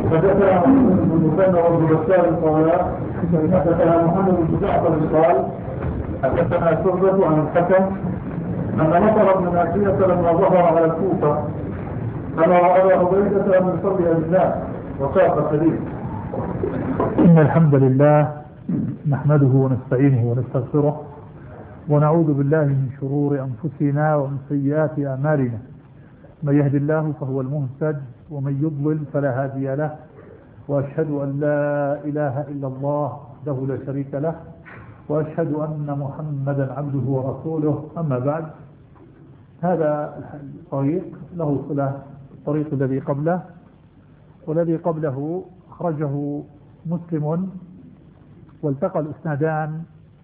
حدثنا بن مثنى وابن بشار قال حدثنا محمد بن جعفر قال حدثنا شعبة عن الحكم أن مطر بن ناجية لما ظهر على الكوفة أمر أبا عبيدة أن يصلي بالناس وساق الحديث. إن الحمد لله نحمده ونستعينه ونستغفره ونعوذ بالله من شرور أنفسنا ومن سيئات أعمالنا. من يهد الله فهو المهتد ومن يضلل فلا هادي له، وأشهد أن لا إله إلا الله وحده لا شريك له، وأشهد أن محمدا عبده ورسوله. أما بعد، هذا الطريق له صلة الطريق الذي قبله، والذي قبله أخرجه مسلم، والتقى الإسنادان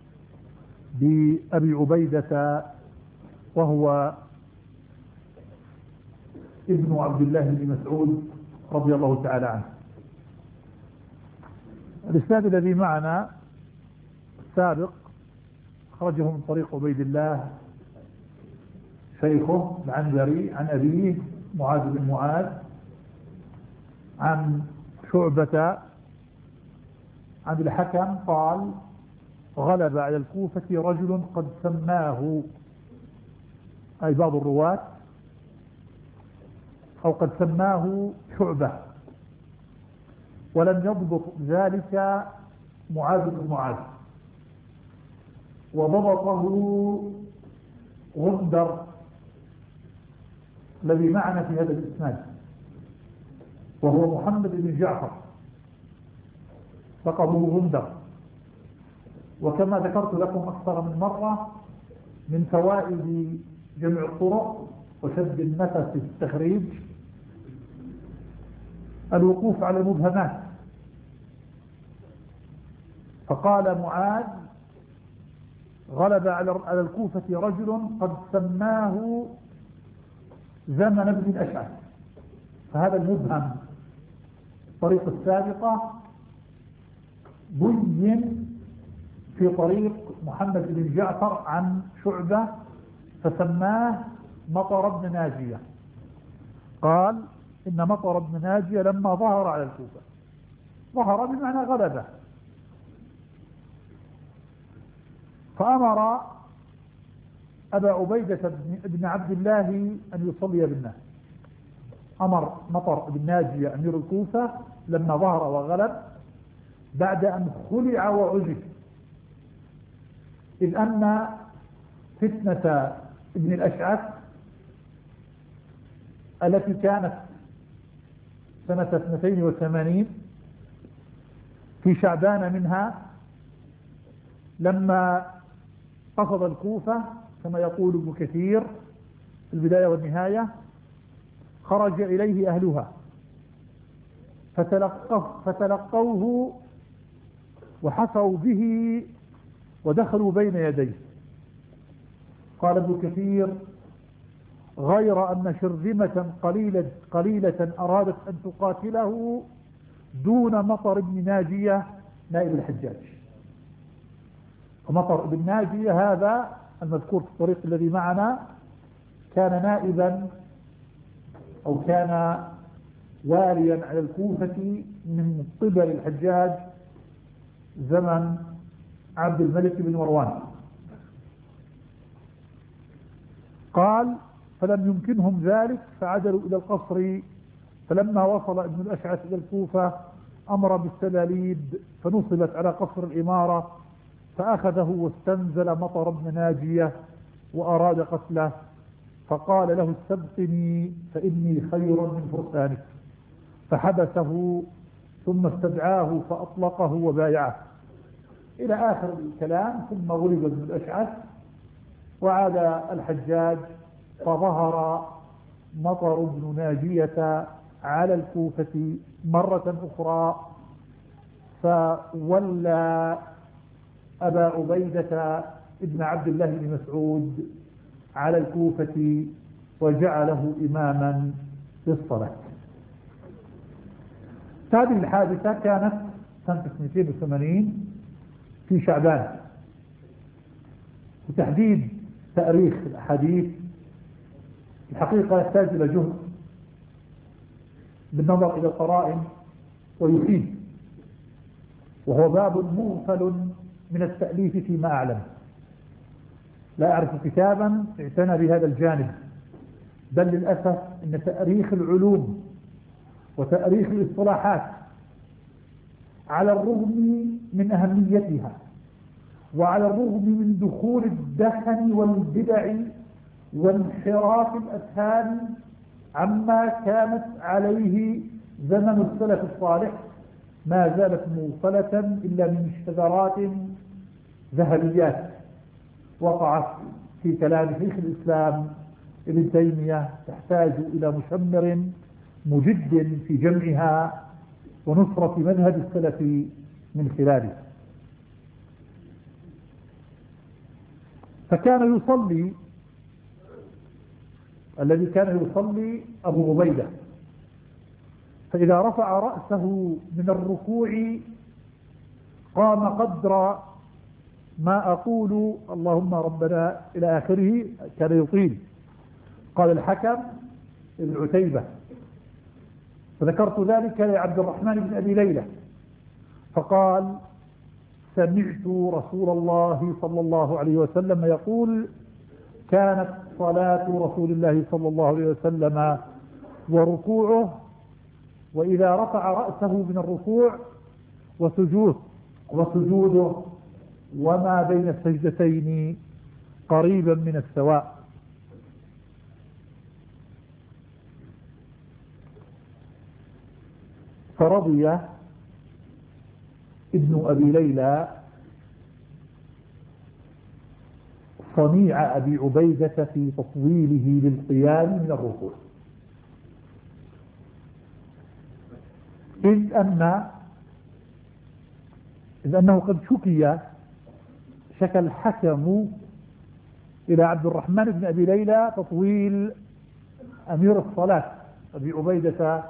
بأبي عبيدة وهو ابن عبد الله بن مسعود رضي الله تعالى عنه. الإسناد الذي معنا السابق أخرجه من طريق عبيد الله شيخه العنبري عن أبيه معاذ بن معاذ عن شعبة عن الحكم قال: غلب على الكوفة رجل قد سماه، أي بعض الرواة، أو قد سماه شعبة، ولم يضبط ذلك معاذ بن معاذ، وضبطه غندر الذي معنا في هذا الإسناد، وهو محمد بن جعفر لقبه غندر. وكما ذكرت لكم أكثر من مرة، من فوائد جمع الطرق وشد النفس في التخريج الوقوف على المبهمات. فقال معاذ: غلب على الكوفة رجل قد سماه زمن بن الأشعث. فهذا المبهم الطريق السابقة بين في طريق محمد بن جعفر عن شعبة فسماه مطر بن ناجية. قال: إن مطر بن ناجية لما ظهر على الكوفة، ظهر بمعنى غلبة، فأمر أبا عبيدة بن عبد الله أن يصلي بالناس. أمر مطر بن ناجية أمير الكوفة لما ظهر وغلب بعد أن خلع وعزف، إذ أن فتنة ابن الأشعث التي كانت سنة 82 في شعبان منها، لما قصد الكوفة كما يقول ابن كثير في البداية والنهاية، خرج إليه أهلها فتلقوه وحفوا به ودخلوا بين يديه. قال ابن كثير: غير أن شرذمة قليلة أرادت أن تقاتله دون مطر بن ناجية نائب الحجاج. ومطر بن ناجية هذا المذكور في الطريق الذي معنا كان نائبا أو كان واليا على الكوفة من قبل الحجاج زمن عبد الملك بن مروان. قال: فلم يمكنهم ذلك فعدلوا إلى القصر، فلما وصل ابن الأشعث إلى الكوفة أمر بالسلاليد فنصبت على قصر الإمارة، فأخذه واستنزل مطر بن ناجية وأراد قتله، فقال له: استبقني فإني خير من فرسانك، فحبسه ثم استدعاه فأطلقه وبايعه إلى آخر الكلام. ثم غلب ابن الأشعث وعاد الحجاج، فظهر مطر بن ناجية على الكوفة مرة أخرى، فولى أبا عبيدة ابن عبد الله بن مسعود على الكوفة وجعله إماما للصلاة. هذه الحادثة كانت سنة 280 في شعبان. وتحديد تاريخ الحديث الحقيقة يحتاج إلى جهد بالنظر إلى القرائن ويفيد، وهو باب مغفل من التأليف فيما أعلم. لا أعرف كتابا اعتنى بهذا الجانب، بل للأسف أن تأريخ العلوم وتأريخ الاصطلاحات على الرغم من أهميتها وعلى الرغم من دخول الدخن والبدع وانحراف الأذهان عما كانت عليه زمن السلف الصالح، ما زالت موصلة إلا من شذرات ذهبيات وقعت في كلام شيخ الإسلام ابن تيمية، تحتاج إلى مشمر مجد في جمعها ونصرة منهج السلف من خلاله. فكان يصلي الذي كان يصلي أبو عبيدة، فإذا رفع رأسه من الركوع قام قدر ما أقول اللهم ربنا إلى آخره، كان يطيل. قال الحكم ابن عتيبة، فذكرت ذلك لعبد الرحمن بن أبي ليلى فقال سمعت رسول الله صلى الله عليه وسلم يقول كانت صلاة رسول الله صلى الله عليه وسلم وركوعه وإذا رفع رأسه من الركوع وسجوده وما بين السجدتين قريبا من السواء. فرضي ابن أبي ليلى صنيع أبي عبيدة في تطويله للقيام من الركوع، إذ أنه قد شكى الحكم إلى عبد الرحمن بن أبي ليلى تطويل أمير الصلاة أبي عبيدة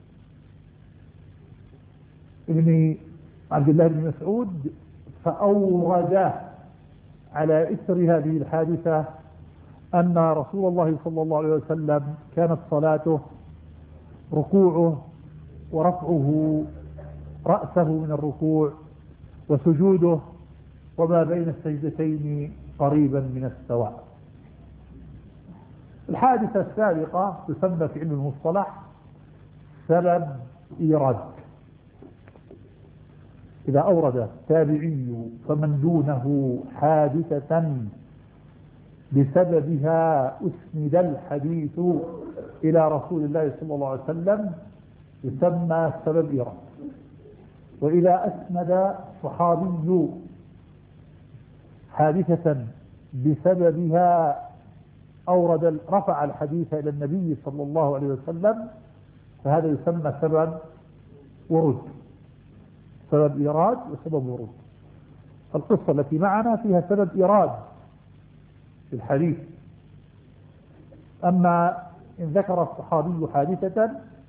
ابن عبد الله بن مسعود، فأورد على إثر هذه الحادثة أن رسول الله صلى الله عليه وسلم كانت صلاته ركوعه ورفعه رأسه من الركوع وسجوده وما بين السجدتين قريبا من السواء. الحادثة السابقة تسمى في علم المصطلح سبب إيراد. إذا أورد التابعي فمن دونه حادثة بسببها أسند الحديث إلى رسول الله صلى الله عليه وسلم يسمى سبب إيراد. وإذا أسند صحابي حادثة بسببها رفع الحديث إلى النبي صلى الله عليه وسلم فهذا يسمى سبب ورود، سبب إيراد وسبب ورود. القصة التي معنا فيها سبب إيراد في الحديث. أما إن ذكر الصحابي حادثة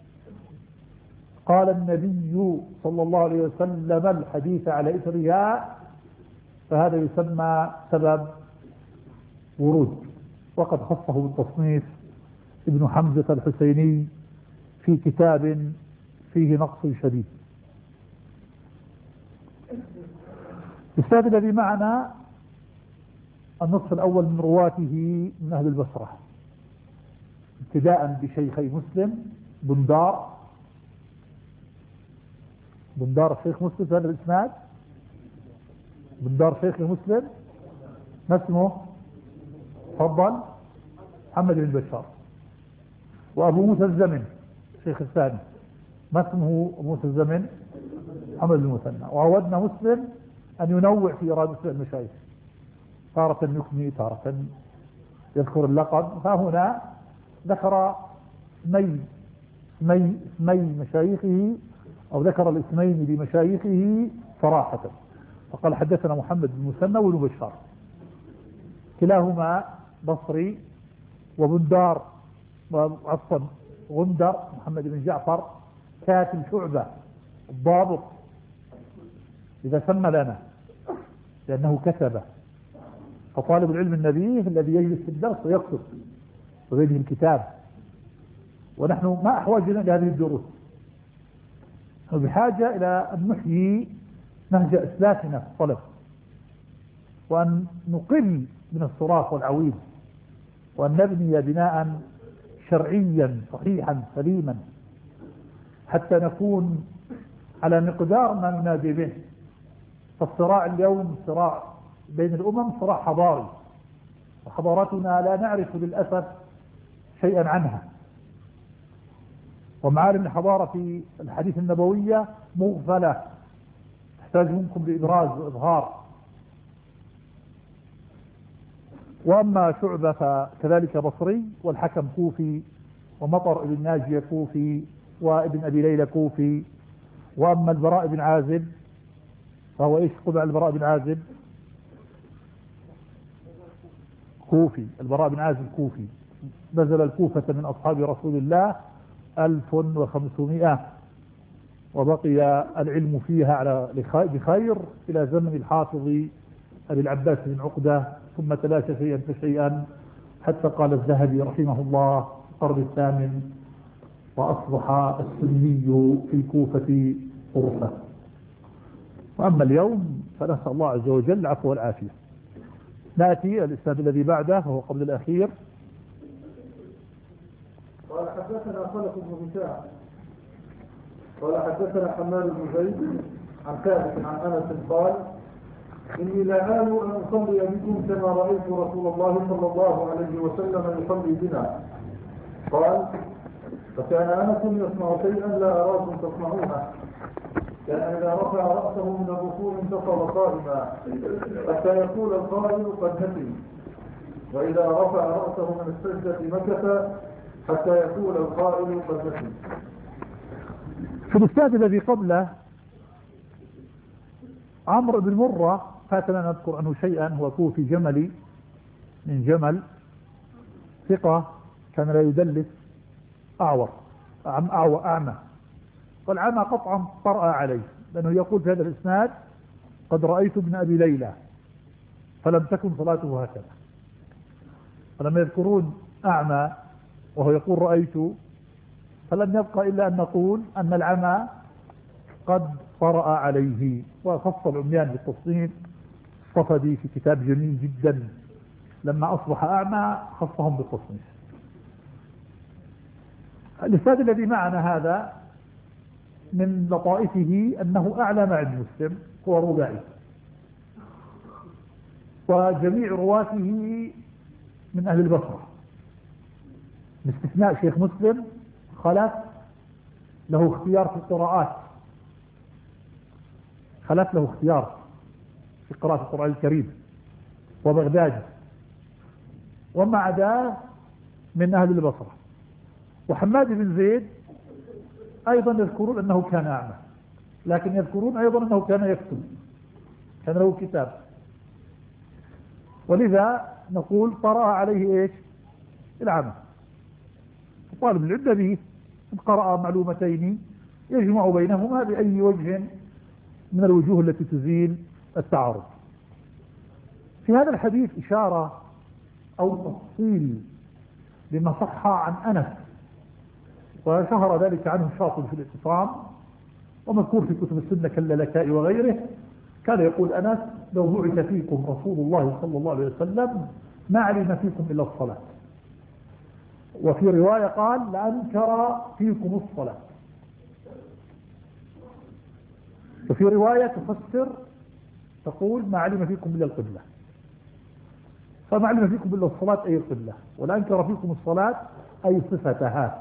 قال النبي صلى الله عليه وسلم الحديث على إثرها فهذا يسمى سبب ورود، وقد خصه بالتصنيف ابن حمزة الحسيني في كتاب فيه نقص شديد. الإسناد الذي معنا النصف الأول من رواته من أهل البصرة، ابتداء بشيخي مسلم بندار الشيخ مسلم، هذا الإسناد بندار شيخ مسلم ما اسمه؟ تفضل. محمد بن بشار. وأبو موسى الزمن الشيخ الثاني ما اسمه؟ أبو موسى الزمن محمد بن مثنى. وعودنا مسلم أن ينوع في إرادة المشايخ، تارة يكني تارة يذكر اللقب، فهنا ذكر اسمي مشايخه أو ذكر الاسمين لمشايخه صراحة، فقال حدثنا محمد بن مثنى وابن بشار كلاهما بصري، وبندار عفوا غندر محمد بن جعفر كاتب شعبة الضابط إذا سمى لنا لأنه كتب، فطالب العلم النبيه الذي يجلس في الدرس ويكتب وبيده الكتاب، ونحن ما أحوجنا لهذه الدروس. وبحاجة إلى أن نحيي نهج إسلافنا في الطلب، وأن نقل من الصراخ والعويل، وأن نبني بناء شرعيا صحيحا سليما حتى نكون على مقدار ما ننادي به. فالصراع اليوم صراع بين الأمم، صراع حضاري، وحضارتنا لا نعرف للأسف شيئا عنها، ومعالم الحضارة في الحديث النبوية مغفلة تحتاج منكم لإبراز وإظهار. وأما شعبة فكذلك بصري، والحكم كوفي، ومطر ابن ناجية كوفي، وابن أبي ليلى كوفي. وأما البراء بن عازب فهو إيش قبع البراء بن عازب؟ كوفي. البراء بن عازب كوفي، نزل الكوفة من أصحاب رسول الله 1500، وبقي العلم فيها على بخير إلى زمن الحافظ أبي العباس بن عقدة، ثم تلاشى شيئا فشيئا حتى قال الذهبي رحمه الله في القرن الثامن: وأصبح السني في الكوفة غرفة. وأما اليوم فنسأل الله عز وجل العفو والعافية. نأتي الإسناد الذي بعده وهو قبل الأخير. قال حدثنا خلف بن هشام قال حدثنا حماد بن زيد عن ثابت عن أنس قال: إني لا آل أن أصلي بكم كما رأيت رسول الله صلى الله عليه وسلم يصلي بنا. قال: فكان أنس يسمع شيئا لا أراكم تصنعونه، كان إذا رفع رأسه من الركوع انتصر قائما حتى يقول القائل قد نسي، وإذا رفع رأسه من السجدة مكث حتى يقول القائل قد نسي. في الإسناد الذي قبله عمرو بن مرة فاتنا نذكر عنه شيئا، هو كوفي جملي من جمل، ثقة، كان لا يدلس، أعور أعمى، والعمى قطعا طرأ عليه، لأنه يقول في هذا الإسناد: قد رأيت ابن أبي ليلى، فلم تكن صلاته هكذا. فلما يذكرون أعمى وهو يقول رأيت، فلم يبقى إلا أن نقول أن العمى قد طرأ عليه. وخص العميان بالتصنيف الصفدي في كتاب جميل جدا، لما أصبح أعمى خصهم بالتصنيف. الإسناد الذي معنا هذا من لطائفه أنه أعلى مع مسلم، هو رباعي، وجميع رواته من أهل البصرة باستثناء شيخ مسلم. خلف له اختيار في القراءات، خلف له اختيار في قراءة القرآن الكريم، وبغداد، وما عداه من أهل البصرة. وحماد بن زيد أيضا يذكرون أنه كان أعمى، لكن يذكرون أيضا أنه كان يكتب، كان له كتاب. ولذا نقول طرأ عليه إيش؟ العمى. طالب العلم به إن قرأ معلومتين يجمع بينهما بأي وجه من الوجوه التي تزيل التعارض. في هذا الحديث إشارة أو تفصيل لما صح عن أنس، وشهر ذلك عنه الشاطبي في الاعتصام، ومذكور في كتب السنة كاللالكائي وغيره. كان يقول أنس: لو بعث فيكم رسول الله صلى الله عليه وسلم ما علم فيكم إلا الصلاة. وفي رواية قال: لأنكر فيكم الصلاة. وفي رواية تفسر تقول: ما علم فيكم إلا القبلة. فما علم فيكم إلا الصلاة أي القبلة، ولأنكر فيكم الصلاة أي صفتها.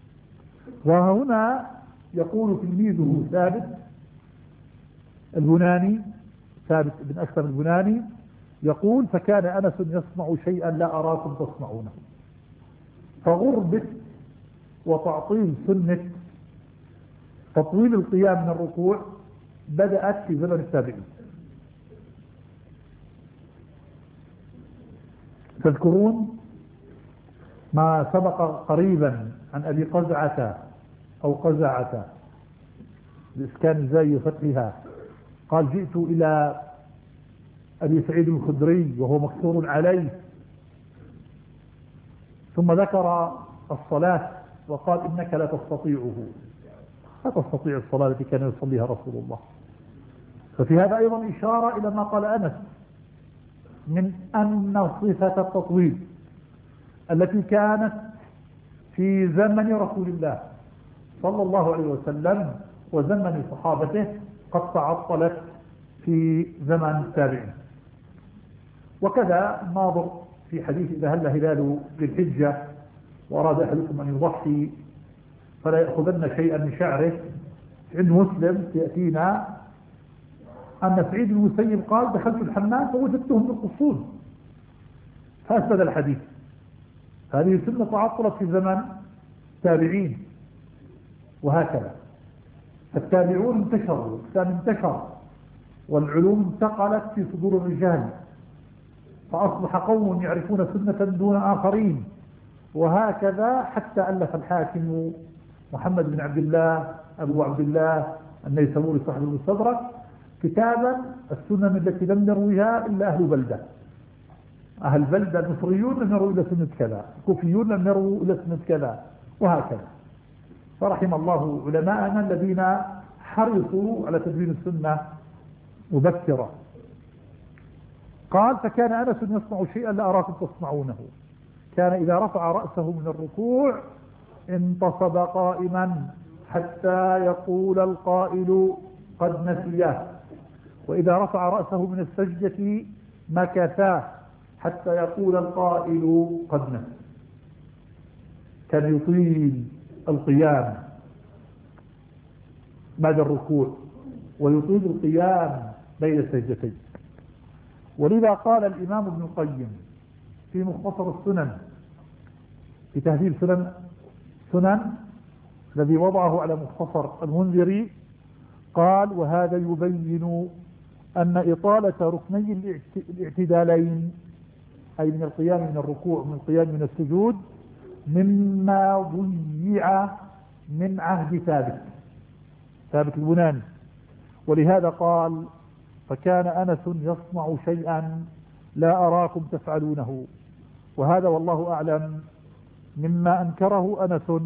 وهنا يقول تلميذه ثابت البناني، ثابت بن أكثر البناني، يقول: فكان أنس يصنع شيئا لا أراكم تصنعونه. فغربة وتعطيل سنة تطويل القيام من الركوع بدأت في زمن التابعين. تذكرون ما سبق قريبا عن أبي قزعة أو قزعة بإسكان الزاي وفتحها، قال: جئت إلى أبي سعيد الخدري وهو مكسور عليه، ثم ذكر الصلاة وقال: إنك لا تستطيعه. لا تستطيع الصلاة التي كان يصليها رسول الله. ففي هذا أيضا إشارة إلى ما قال أنس من أن صفة التطويل التي كانت في زمن رسول الله صلى الله عليه وسلم وزمن صحابته قد تعطلت في زمن التابعين. وكذا ناظر في حديث إذا هل هلال للحجة وأراد أحدكم أن يضحي فلا يأخذن شيئا من شعره، عند مسلم يأتينا أن سعيد بن المسيب قال دخلت الحمام فوجدتهم يرقصون فأسد الحديث. هذه سنة تعطلت في زمن التابعين. وهكذا التابعون انتشروا، الإسلام انتشر والعلوم انتقلت في صدور الرجال فأصبح قوم يعرفون سنة دون آخرين. وهكذا حتى ألف الحاكم محمد بن عبد الله أبو عبد الله النيسابوري صاحب المستدرك كتابا السنن التي لم يرويها إلا أهل بلدة. أهل بلدة المصريون لم يروا إلى سنة كذا، الكوفيون لم يروا إلى سنة كذا، وهكذا. فرحم الله علماءنا الذين حرصوا على تدوين السنة مبكرة. قال فكان أنس يصنع شيئا لا أراكم تصنعونه، كان إذا رفع رأسه من الركوع انتصب قائما حتى يقول القائل قد نسيه، وإذا رفع رأسه من السجدة مكثا حتى يقول القائل قد نسي. كان يطيل القيام بعد الركوع ويطيل القيام بين السجدتين. ولذا قال الإمام ابن القيم في مختصر السنن في تهذيب سنن الذي وضعه على مختصر المنذري قال وهذا يبين أن إطالة ركني الاعتدالين أي من القيام من الركوع من القيام من السجود مما ضيع من عهد ثابت البناني. ولهذا قال فكان أنس يصنع شيئا لا أراكم تفعلونه. وهذا والله أعلم مما أنكره أنس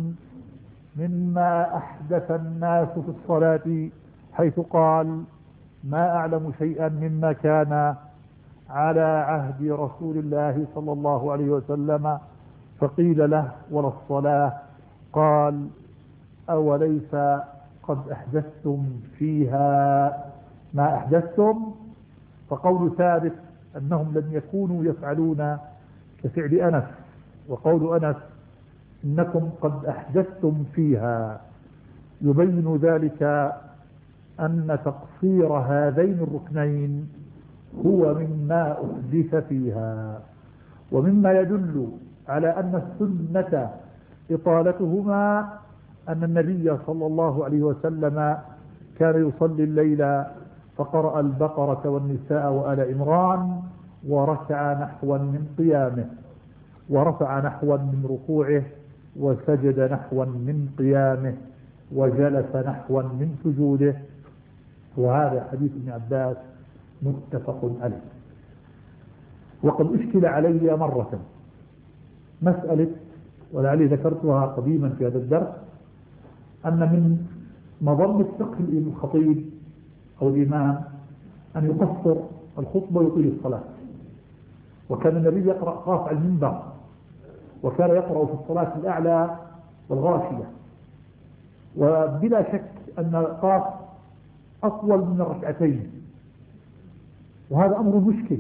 مما أحدث الناس في الصلاة، حيث قال ما أعلم شيئا مما كان على عهد رسول الله صلى الله عليه وسلم، فقيل له ولا الصلاة؟ قال أوليس قد أحدثتم فيها ما أحدثتم؟ فقول ثابت أنهم لم يكونوا يفعلون كفعل أنس، وقول أنس إنكم قد أحدثتم فيها يبين ذلك أن تقصير هذين الركنين هو مما أحدث فيها. ومما يدل على أن السنة إطالتهما أن النبي صلى الله عليه وسلم كان يصلي الليل فقرأ البقرة والنساء وآل عمران وركع نحوا من قيامه ورفع نحوا من ركوعه وسجد نحوا من قيامه وجلس نحوا من سجوده. وهذا حديث ابن عباس متفق عليه. وقد أشكل علي مرة مسألة ولعلي ذكرتها قديما في هذا الدرس أن من مظنة فقه الخطيب أو الإمام أن يقصر الخطبة ويطيل الصلاة. وكان النبي يقرأ قاف على المنبر، وكان يقرأ في الصلاة الأعلى والغاشية، وبلا شك أن قاف أطول من الركعتين، وهذا أمر مشكل.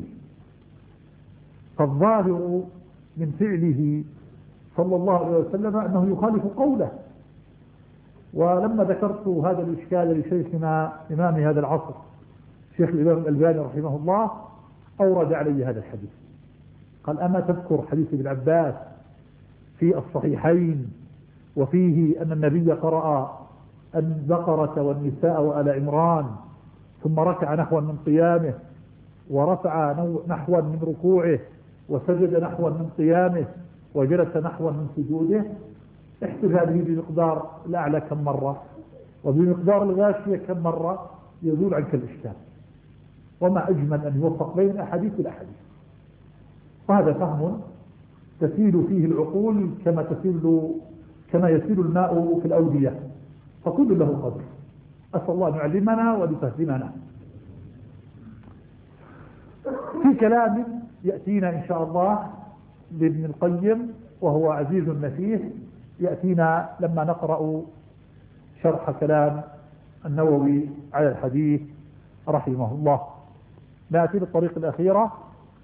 فالظاهر من فعله صلى الله عليه وسلم أنه يخالف قوله. ولما ذكرت هذا الإشكال لشيخنا إمام هذا العصر شيخ الإمام الألباني رحمه الله أورد علي هذا الحديث، قال أما تذكر حديث ابن عباس في الصحيحين وفيه أن النبي قرأ البقرة والنساء وآل عمران ثم ركع نحوا من قيامه ورفع نحوا من ركوعه وسجد نحوا من قيامه وجلس نحوا من سجوده؟ احسب هذه بمقدار الأعلى كم مرة وبمقدار الغاشية كم مرة، يزول عنك الإشكال. وما أجمل أن يوفق بين الأحاديث والأحاديث. وهذا فهم تسيل فيه العقول كما يسيل الماء في الأودية. فكل له قدر. أسأل الله أن يعلمنا وأن يفهمنا. في كلام يأتينا إن شاء الله لابن القيم وهو عزيز نفيس، يأتينا لما نقرأ شرح كلام النووي على الحديث رحمه الله. نأتي بالطريق الأخيرة.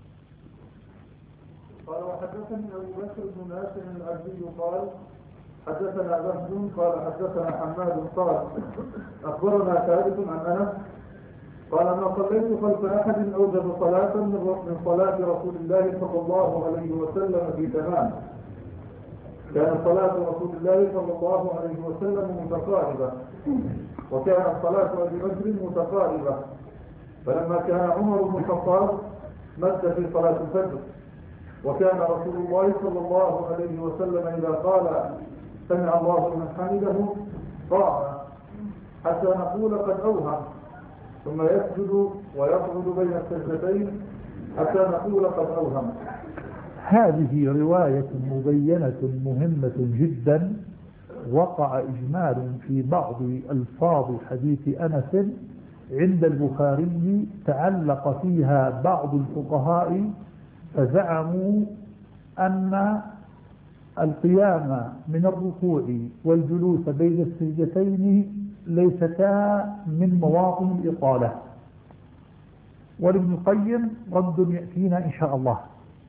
قال وحدثني أبو بكر بن ناصر العبدي قال حدثنا بهز قال حدثنا حماد قال أخبرنا ثابت عن أنس قال ما صليت خلف أحد أوجب صلاة من صلاة رسول الله صلى الله عليه وسلم في تمام. كانت صلاة رسول الله صلى الله عليه وسلم متقاربة، وكانت صلاة أبي بكر متقاربة، فلما كان عمر بن الخطاب مد في صلاة الفجر، وكان رسول الله صلى الله عليه وسلم إذا قال سمع الله لمن حمده قام حتى نقول قد أوهم، ثم يسجد ويقعد بين السجدتين حتى نقول قد أوهم. هذه رواية مبينة مهمة جدا، وقع إجمال في بعض ألفاظ حديث أنس عند البخاري، تعلق فيها بعض الفقهاء فزعموا أن القيام من الركوع والجلوس بين السجدتين ليستا من مواطن الإطالة. ولابن القيم رد يأتينا إن شاء الله،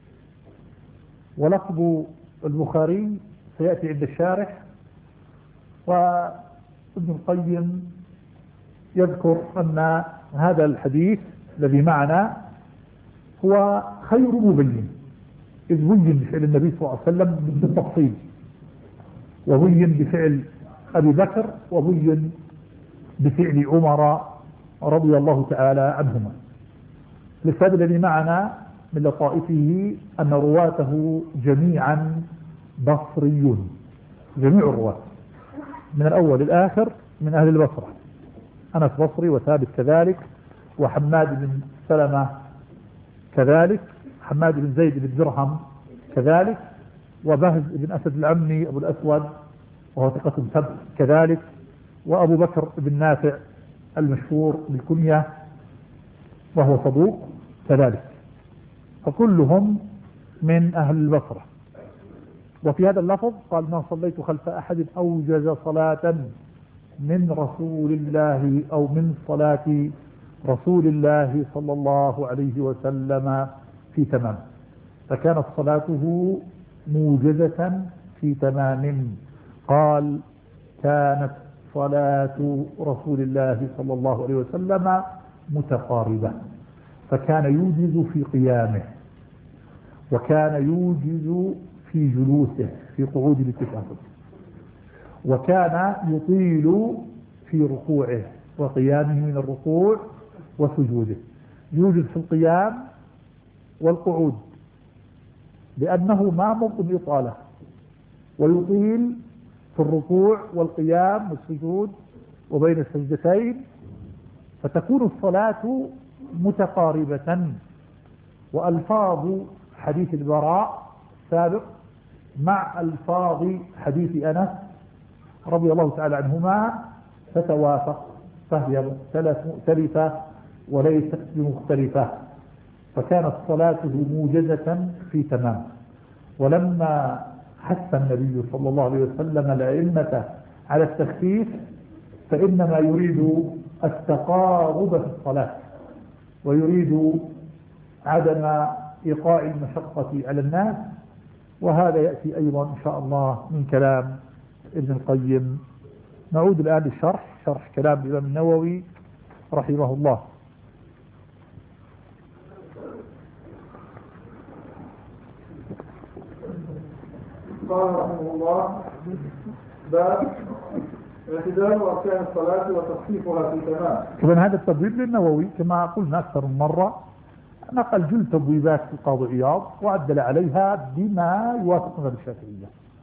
ولفظ البخاري سيأتي عند الشارح. وابن القيم يذكر أن هذا الحديث الذي معنا هو خير مبين، إذ بين بفعل النبي صلى الله عليه وسلم بالتفصيل، وبين بفعل أبي بكر، وبين بفعل عمر رضي الله تعالى عنهما. الإسناد الذي معنا من لطائفه أن رواته جميعا بصريون، جميع الرواة من الأول الآخر من أهل البصرة. أنس بصري وثابت كذلك، وحماد بن سلمة كذلك، حماد بن زيد بن درهم كذلك، وبهز بن أسد العمي أبو الأسود وهو ثقة ثبت كذلك، وأبو بكر بن نافع المشهور بالكنية وهو صدوق كذلك، فكلهم من أهل البصرة. وفي هذا اللفظ قال ما صليت خلف أحد أوجز صلاة من رسول الله أو من صلاة رسول الله صلى الله عليه وسلم في تمام، فكانت صلاته موجزة في تمام. قال كانت صلاة رسول الله صلى الله عليه وسلم متقاربة، فكان يوجز في قيامه، وكان يوجز في جلوسه في قعود الاتفاق، وكان يطيل في ركوعه وقيامه من الركوع وسجوده. يوجد في القيام والقعود لأنه ما ممكن إطالة، ويطيل في الركوع والقيام والسجود وبين السجدتين، فتكون الصلاة متقاربة. وألفاظ حديث البراء سابق مع ألفاظ حديث أنس رضي الله تعالى عنهما تتوافق، فهي مختلفة وليست بمختلفة، فكانت صلاته موجزة في تمام. ولما حث النبي صلى الله عليه وسلم الأئمة على التخفيف فإنما يريد التقارب في الصلاة، ويريد عدم إيقاع المشقة على الناس، وهذا يأتي أيضا إن شاء الله من كلام ابن القيم. نعود الآن للشرح، شرح كلام الإمام النووي رحمه الله. قال رحمه الله باب اعتدال أركان الصلاة وتصحيفها في تمام. إذن هذا التبويب للنووي كما قلنا أكثر من مرة، نقل جل تبويبات في القاضي عياض وعدل عليها بما يوافق مذهب الشافعية.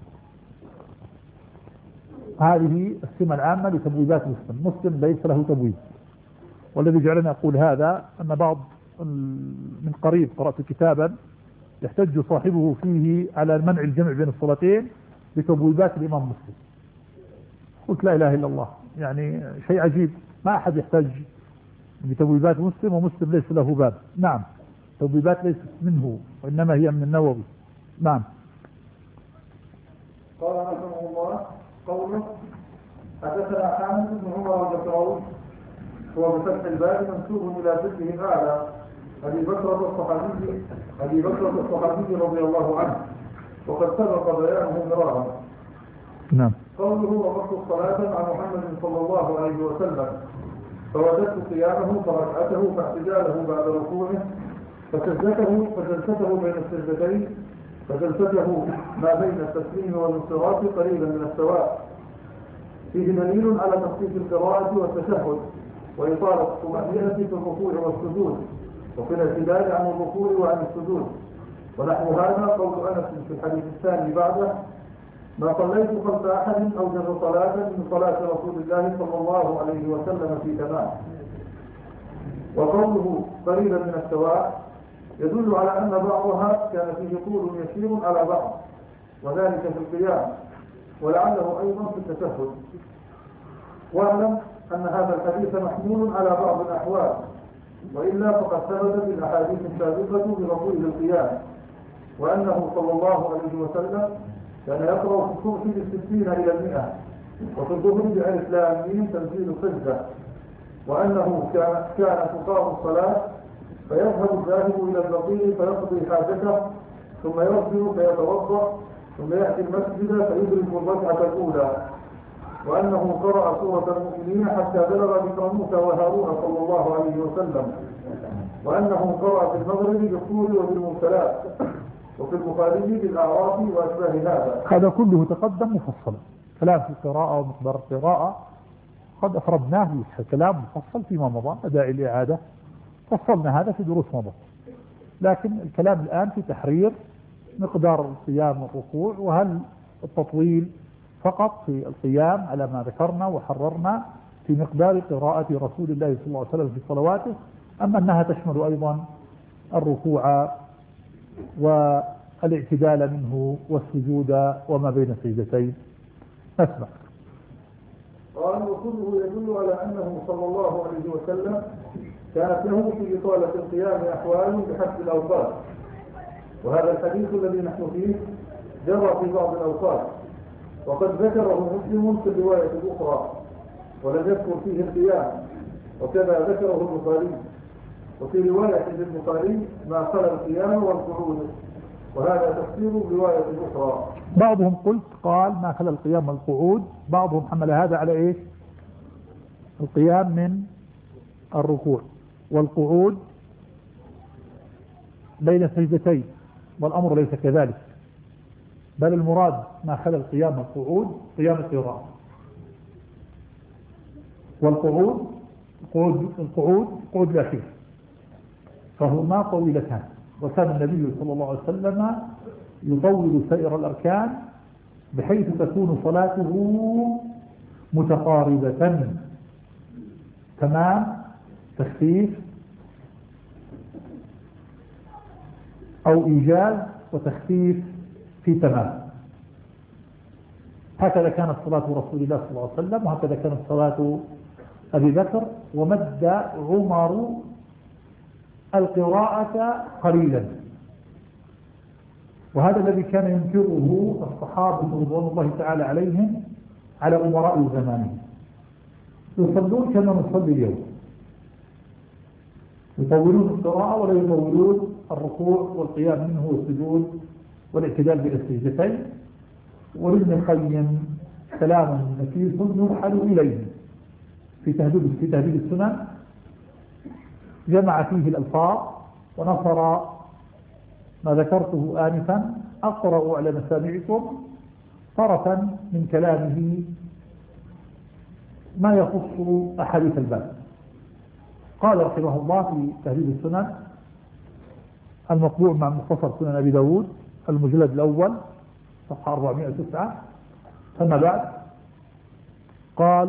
هذه السمة العامة لتبويبات مسلم. مسلم ليس له تبويب، والذي جعلنا أقول هذا أن بعض من قريب قرأت كتابا يحتج صاحبه فيه على منع الجمع بين الصلاتين بتبويبات الإمام مسلم، قلت لا إله إلا الله. يعني شيء عجيب، ما أحد يحتاج بتبويبات مسلم، ومسلم ليس له باب. نعم، توبيبات ليست منه وإنما هي من النووي. نعم. قال رحمه الله قوله حدثنا حامد بن عمر البكراوي هو بفتح الباب منسوب إلى جده الأعلى أبي بكرة الصحابي رضي الله عنه، وقد سبق بيانه مرارا. نعم. قوله وقت الصلاة عن محمد صلى الله عليه وسلم، فوجدت قيامه فركعته فاعتداله بعد ركوعه فجلسته بين السجدتين فجلسته ما بين التسليم والانصراف قليلا من السواء، فيه دليل على تخفيف القراءة والتشهد وإطالة الطمأنينة في الركوع والسجود وفي الاعتدال عن الركوع وعن السجود. ونحو هذا قول أنس في الحديث الثاني بعده: ما صليت خلف أحد أوجب صلاة من صلاة رسول الله صلى الله عليه وسلم في تمام. وقوله قليلا من السواء يدل على أن بعضها كان فيه طول يسير على بعض، وذلك في القيام، ولعله أيضا في التشهد. واعلم أن هذا الحديث محمول على بعض الأحوال، وإلا فقد ثبتت الأحاديث السابقة بركوع القيام، وأنه صلى الله عليه وسلم كان يقرأ في الصبح ب60 إلى 100، وفي الظهر بألف لام ميم تنزيل السجدة، وأنه كان تقام الصلاة فيذهب الذاهب إلى البقيع فيقضي حاجته ثم يرجع فيتوضأ ثم يأتي المسجد فيدرك الركعة الأولى، وأنه قرأ سورة المؤمنين حتى بلغ ذكر موسى وهارون صلى الله عليه وسلم، وأنه قرأ في المغرب بالطور وبالمرسلات، وفي البخاري بالأعراف وأشباه هذا كله تقدم مفصلا. كلام في القراءة ومقدار القراءة قد أفردناه في كلام مفصل فيما مضى، لا داعي لإعادة، فصلنا هذا في دروس مضى. لكن الكلام الآن في تحرير مقدار القيام والركوع، وهل التطويل فقط في القيام على ما ذكرنا وحررنا في مقدار قراءة رسول الله صلى الله عليه وسلم في صلواته، أما أنها تشمل أيضا الركوع والاعتدال منه والسجود وما بين السجدتين. نسمع. قال وكله يدل على أنه صلى الله عليه وسلم كانت له في إطالة القيام أحوال بحسب الأوقات، وهذا الحديث الذي نحن فيه جرى في بعض الأوقات، وقد ذكره مسلم في الرواية الأخرى ولم يذكر فيه القيام، وكذا ذكره البخاري، وفي رواية للبخاري ما خلا القيام والقعود، وهذا تفسير الرواية الأخرى. بعضهم قلت قال ما خلا القيام والقعود، بعضهم حمل هذا على إيش؟ القيام من الركوع والقعود بين السجدتين، والأمر ليس كذلك، بل المراد ما خلا القيام والقعود قيام القراءة، والقعود القعود الأخير، فهما طويلتان. وكان النبي صلى الله عليه وسلم يطول سائر الأركان بحيث تكون صلاته متقاربة، تمام تخفيف أو إيجاز وتخفيف في تمام. هكذا كانت صلاة رسول الله صلى الله عليه وسلم، وهكذا كانت صلاة أبي بكر. ومد عمر القراءة قليلا، وهذا الذي كان ينكره الصحابة رضوان الله تعالى عليهم على أمراء زمانهم، يصلون كما نصلي اليوم، يطولون القراءة ولا يطولون الركوع والقيام منه والسجود والاعتدال بالسجدتين. وابن القيم كلام نفيس يرحل إليه في تهذيب السنن، جمع فيه الألفاظ ونصر ما ذكرته آنفا. أقرأ على مسامعكم طرفا من كلامه ما يخص أحاديث الباب. قال رحمه الله في تهذيب السنن المطبوع مع مختصر سنن أبي داود المجلد الأول صفحة 409: ثم بعد قال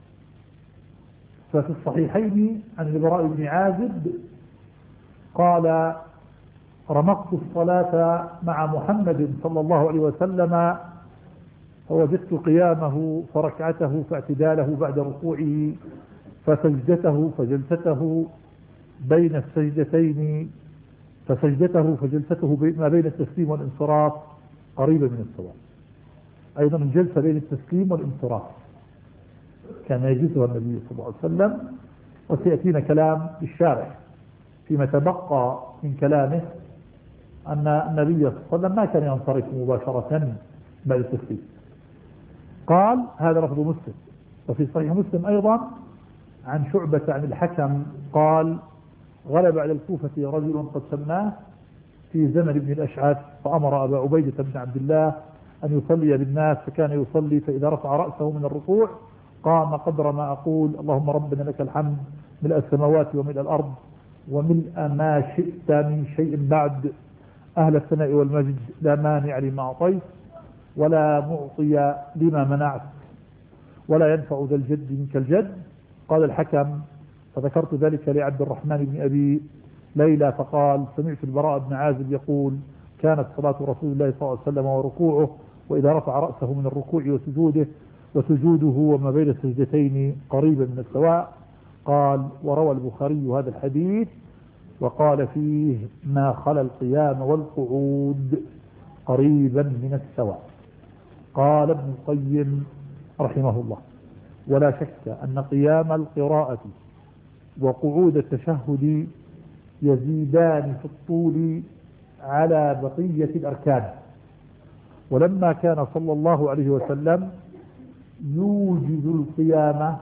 ففي الصحيحين عن البراء بن عازب قال رمقت الصلاة مع محمد صلى الله عليه وسلم فوجدت قيامه فركعته فاعتداله بعد ركوعه فسجدته فجلسته بين السجدتين فجلسته ما بين التسليم والانصراف قريبة من السواء. أيضا الجلسة بين التسليم والانصراف كان يجلسها النبي صلى الله عليه وسلم، وسيأتينا كلام بالشارح فيما تبقى من كلامه أن النبي صلى الله عليه وسلم ما كان ينصرف مباشرة بعد التسليم. قال هذا لفظ مسلم. وفي صحيح مسلم أيضا عن شعبة عن الحكم قال غلب على الكوفة رجل قد سماه في زمن ابن الأشعث فأمر أبا عبيدة بن عبد الله أن يصلي بالناس، فكان يصلي فإذا رفع رأسه من الركوع قام قدر ما أقول اللهم ربنا لك الحمد ملء السماوات وملء الأرض وملء ما شئت من شيء بعد، أهل الثناء والمجد لا مانع لما أعطيت ولا معطي لما منعت ولا ينفع ذا الجد منك الجد. قال الحكم فذكرت ذلك لعبد الرحمن بن أبي ليلى فقال سمعت البراء بن عازب يقول كانت صلاة رسول الله صلى الله عليه وسلم وركوعه وإذا رفع رأسه من الركوع وسجوده وما بين السجدتين قريبا من السواء. قال وروى البخاري هذا الحديث وقال فيه ما خلا القيام والقعود قريبا من السواء. قال ابن القيم رحمه الله ولا شك أن قيام القراءة وقعود التشهد يزيدان في الطول على بقية الأركان، ولما كان صلى الله عليه وسلم يوجد القيامة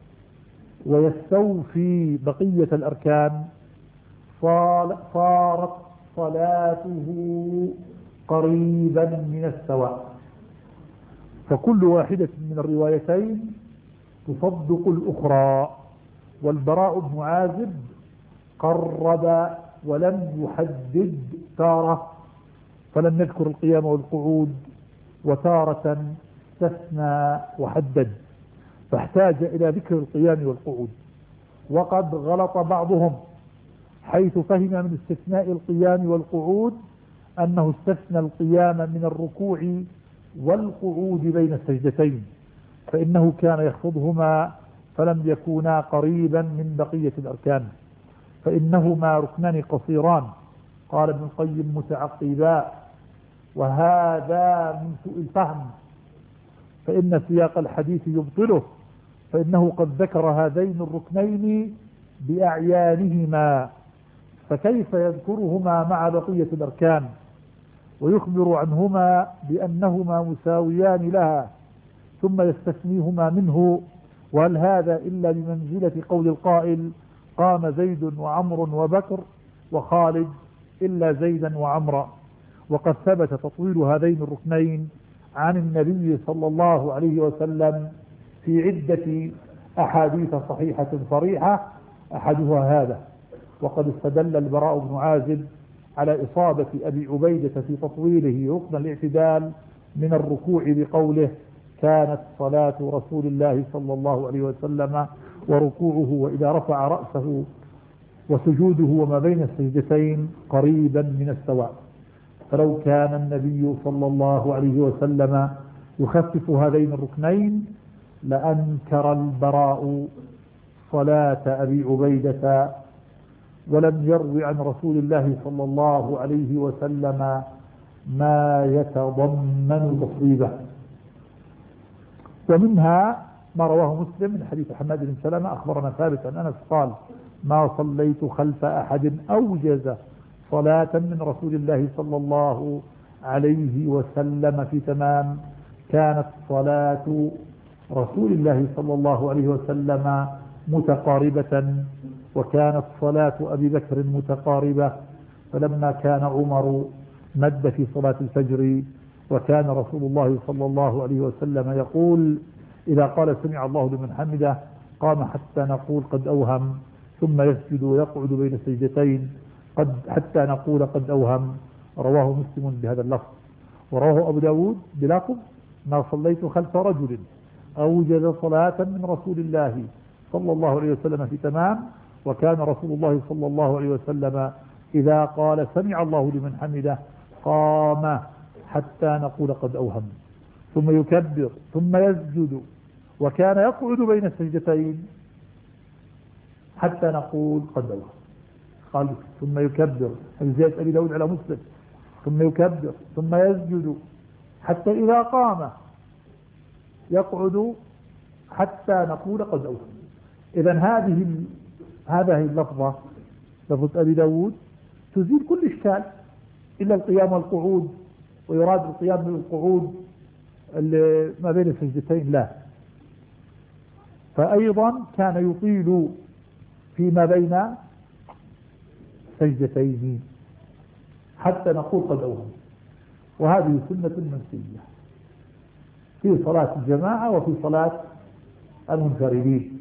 ويستوفي بقية الأركان صارت صلاته قريبا من السواء، فكل واحدة من الروايتين تصدق الأخرى. والبراء بن عازب قرب ولم يحدد تارة فلم يذكر القيام والقعود، وتارة استثنى وحدد فاحتاج إلى ذكر القيام والقعود. وقد غلط بعضهم حيث فهم من استثناء القيام والقعود أنه استثنى القيام من الركوع والقعود بين السجدتين، فإنه كان يخفضهما فلم يكونا قريبا من بقية الأركان، فإنهما ركنان قصيران. قال ابن القيم متعقبا وهذا من سوء الفهم، فإن سياق الحديث يبطله، فإنه قد ذكر هذين الركنين بأعيانهما، فكيف يذكرهما مع بقية الأركان ويخبر عنهما بأنهما مساويان لها ثم يستثنيهما منه؟ وهل هذا إلا بمنزلة قول القائل قام زيد وعمر وبكر وخالد إلا زيدا وعمرا؟ وقد ثبت تطويل هذين الركنين عن النبي صلى الله عليه وسلم في عدة أحاديث صحيحة صريحة، أحدها هذا. وقد استدل البراء بن عازب على إصابة أبي عبيدة في تطويله ركن الاعتدال من الركوع بقوله كانت صلاة رسول الله صلى الله عليه وسلم وركوعه وإذا رفع رأسه وسجوده وما بين السجدتين قريبا من السواء. فلو كان النبي صلى الله عليه وسلم يخفف هذين الركنين لأنكر البراء صلاة أبي عبيدة ولم يروي عن رسول الله صلى الله عليه وسلم ما يتضمن تصويبه. ومنها ما رواه مسلم من حديث حماد بن سلمة أخبرنا ثابت عن أنس قال ما صليت خلف أحد أوجز صلاة من رسول الله صلى الله عليه وسلم في تمام. كانت صلاة رسول الله صلى الله عليه وسلم متقاربة وكانت صلاة أبي بكر متقاربة، فلما كان عمر مد في صلاة الفجر وكان رسول الله صلى الله عليه وسلم يقول إذا قال سمع الله لمن حمده قام حتى نقول قد أوهم ثم يسجد ويقعد بين السجدتين حتى نقول قد أوهم. رواه مسلم بهذا اللفظ. ورواه أبو داود بلفظ ما صليت خلف رجل أوجد صلاة من رسول الله صلى الله عليه وسلم في تمام، وكان رسول الله صلى الله عليه وسلم إذا قال سمع الله لمن حمده قام حتى نقول قد أوهم. ثم يكبر ثم يسجد، وكان يقعد بين السجدتين حتى نقول قد أوهم. قال ثم يكبر، هذه زيادة أبي داود على مسلم، ثم يكبر ثم يسجد حتى إذا قام يقعد حتى نقول قد أوهم. إذن هذه اللفظة، لفظة أبي داود، تزيل كل إشكال إلا القيام والقعود، ويراد القيام بالقعود ما بين السجدتين لا. فأيضا كان يطيل فيما بين سجدتين حتى نقول قد أوهم. وهذه سنة منسية في صلاة الجماعة وفي صلاة المنفردين.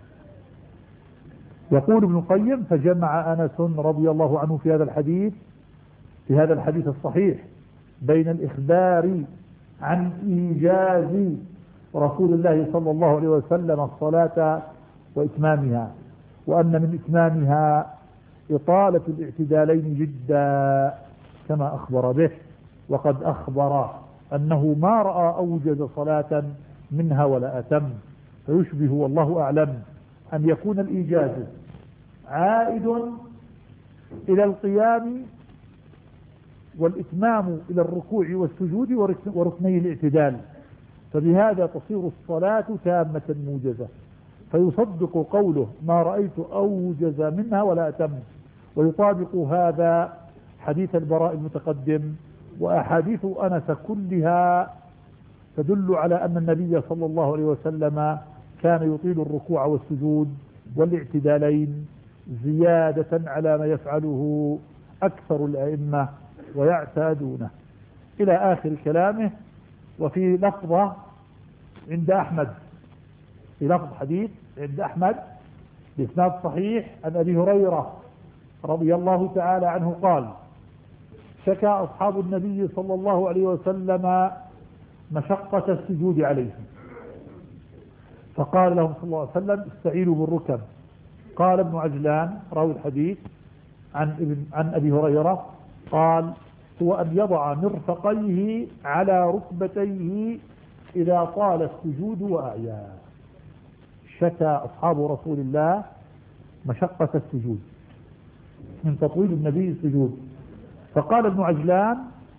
يقول ابن القيم: فجمع أنس رضي الله عنه في هذا الحديث الصحيح بين الإخبار عن إيجاز رسول الله صلى الله عليه وسلم الصلاة وإتمامها، وأن من إتمامها إطالة الاعتدالين جدا كما أخبر به، وقد أخبر أنه ما رأى أوجز صلاة منها ولا أتم. فيشبه والله أعلم أن يكون الإيجاز عائد إلى القيام، والإتمام إلى الركوع والسجود وركني الاعتدال، فبهذا تصير الصلاة تامة موجزة. فيصدق قوله ما رأيت أوجز منها ولا أتم، ويطابق هذا حديث البراء المتقدم، وأحاديث أنس كلها تدل على أن النبي صلى الله عليه وسلم كان يطيل الركوع والسجود والاعتدالين زيادة على ما يفعله أكثر الأئمة ويعتادونه، إلى آخر كلامه. وفي لفظة عند أحمد، في لفظ حديث عند أحمد بإسناد صحيح عن أبي هريرة رضي الله تعالى عنه قال: شكى أصحاب النبي صلى الله عليه وسلم مشقة السجود عليهم، فقال لهم صلى الله عليه وسلم: استعينوا بالركب. قال ابن عجلان راوي الحديث عن أبي هريرة قال: هو أن يضع مرفقيه على ركبتيه إذا طال السجود وأعياه. شكى أصحاب رسول الله مشقة السجود من تطويل النبي السجود، فقال ابن عجلان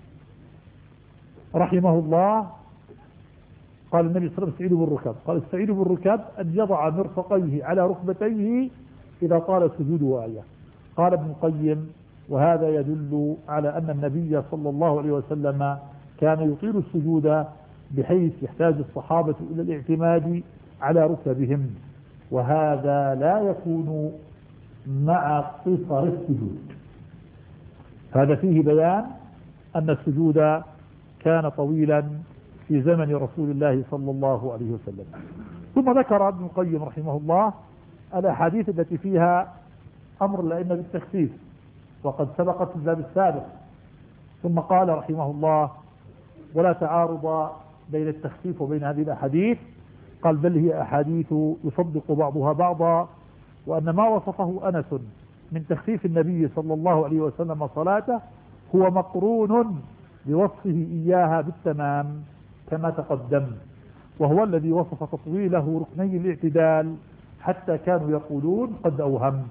رحمه الله: قال النبي صلى الله عليه وسلم: استعينوا بالركب. قال: استعينوا بالركب أن يضع مرفقيه على ركبتيه إذا طال السجود وأعياه. قال ابن القيم: وهذا يدل على أن النبي صلى الله عليه وسلم كان يطيل السجود بحيث يحتاج الصحابة إلى الاعتماد على ركبهم، وهذا لا يكون مع قصر السجود. هذا فيه بيان أن السجود كان طويلا في زمن رسول الله صلى الله عليه وسلم. ثم ذكر ابن القيم رحمه الله الأحاديث التي فيها أمر الأئمة بالتخفيف، وقد سبقت في الباب السابق. ثم قال رحمه الله: ولا تعارض بين التخفيف وبين هذه الأحاديث. قال: بل هي أحاديث يصدق بعضها بعضا، وأن ما وصفه أنس من تخفيف النبي صلى الله عليه وسلم صلاته هو مقرون بوصفه إياها بالتمام كما تقدم، وهو الذي وصف تطويله ركني الاعتدال حتى كانوا يقولون قد أوهم.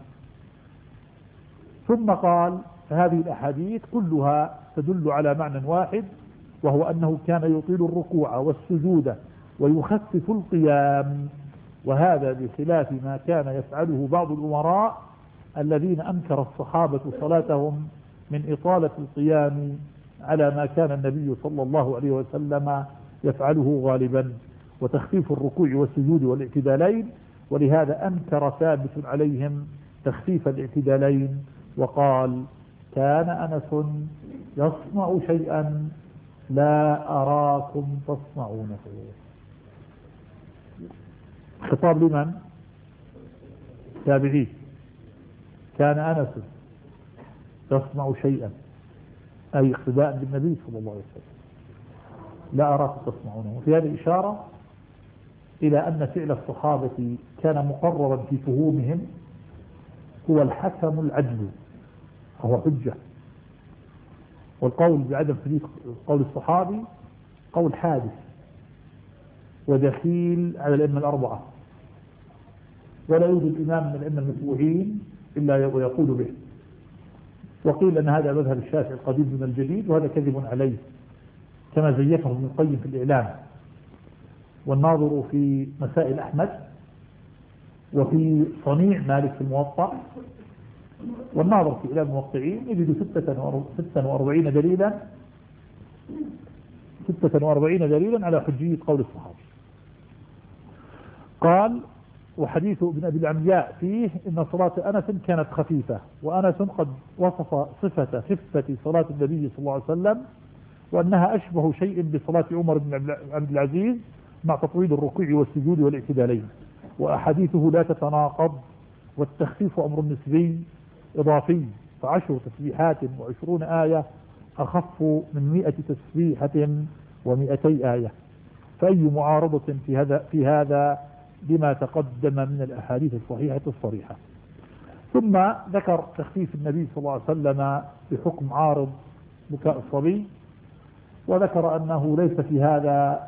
ثم قال: فهذه الأحاديث كلها تدل على معنى واحد، وهو أنه كان يطيل الركوع والسجود ويخفف القيام، وهذا بخلاف ما كان يفعله بعض الأمراء الذين أنكر الصحابة صلاتهم من إطالة القيام على ما كان النبي صلى الله عليه وسلم يفعله غالبا، وتخفيف الركوع والسجود والاعتدالين. ولهذا أنكر ثابت عليهم تخفيف الاعتدالين وقال: كان أنس يصنع شيئا لا أراكم تصنعونه. خطاب لمن؟ تابعيه. كان أنس يصنع شيئا، أي اقتداء بالنبي صلى الله عليه وسلم، لا أراكم تصنعونه. وفي هذه إشارة إلى أن فعل الصحابة كان مقررا في فهومهم هو الحكم العدل، وهو حجة. والقول بعدم ثبوت قول الصحابي قول حادث ودخيل على الأئمة الأربعة، ولا يوجد إمام من الأئمة المتبوعين إلا ويقول به. وقيل أن هذا مذهب الشافعي القديم من الجديد، وهذا كذب عليه كما زيفه ابن القيم في الإعلام، والناظر في مسائل أحمد، وفي صنيع مالك في الموطأ، والناظر في إعلام الموقعين يجد 46 دليلا على حجية قول الصحابي. قال: وحديث ابن أبي العمياء فيه إن صلاة أنس كانت خفيفة، وأنس قد وصف صفة خفة صلاة النبي صلى الله عليه وسلم، وأنها أشبه شيء بصلاة عمر بن عبد العزيز مع تطويل الركوع والسجود والاعتدالين، وأحاديثه لا تتناقض، والتخفيف أمر نسبي إضافي، ف10 تسبيحات و20 آية أخف من 100 تسبيحة و200 آية، فأي معارضة في هذا بما تقدم من الأحاديث الصحيحة الصريحة. ثم ذكر تخفيف النبي صلى الله عليه وسلم بحكم عارض بكاء الصبي، وذكر أنه ليس في هذا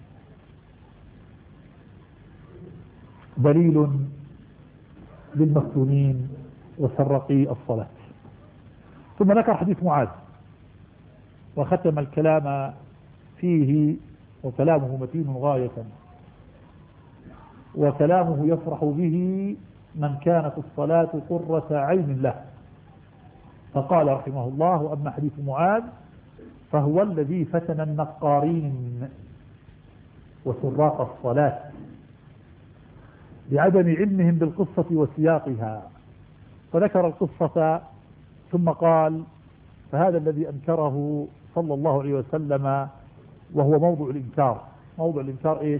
دليل للمفتونين وسرقي الصلاة. ثم ذكر حديث معاذ وختم الكلام فيه، وكلامه متين غاية، وكلامه يفرح به من كانت الصلاة قرة عين له. فقال رحمه الله: وأما حديث معاذ فهو الذي فتن النقارين وسراق الصلاة لعدم علمهم بالقصة وسياقها، فذكر القصة ثم قال: فهذا الذي أنكره صلى الله عليه وسلم وهو موضع الإنكار. موضع الإنكار إيش؟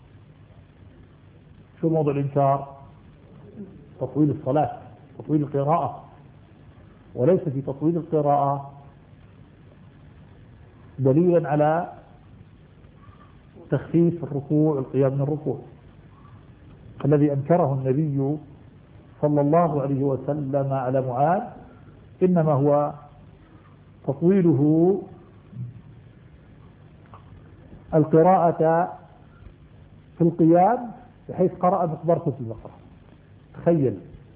شو موضع الإنكار؟ تطويل الصلاة، تطويل القراءة، وليس في تطويل القراءة دليلا على تخفيف الركوع والقيام من الركوع. الذي أنكره النبي صلى الله عليه وسلم على معاذ إنما هو تطويله القراءة في القيام، بحيث قرأ مقدار سورة البقرة. تخيل،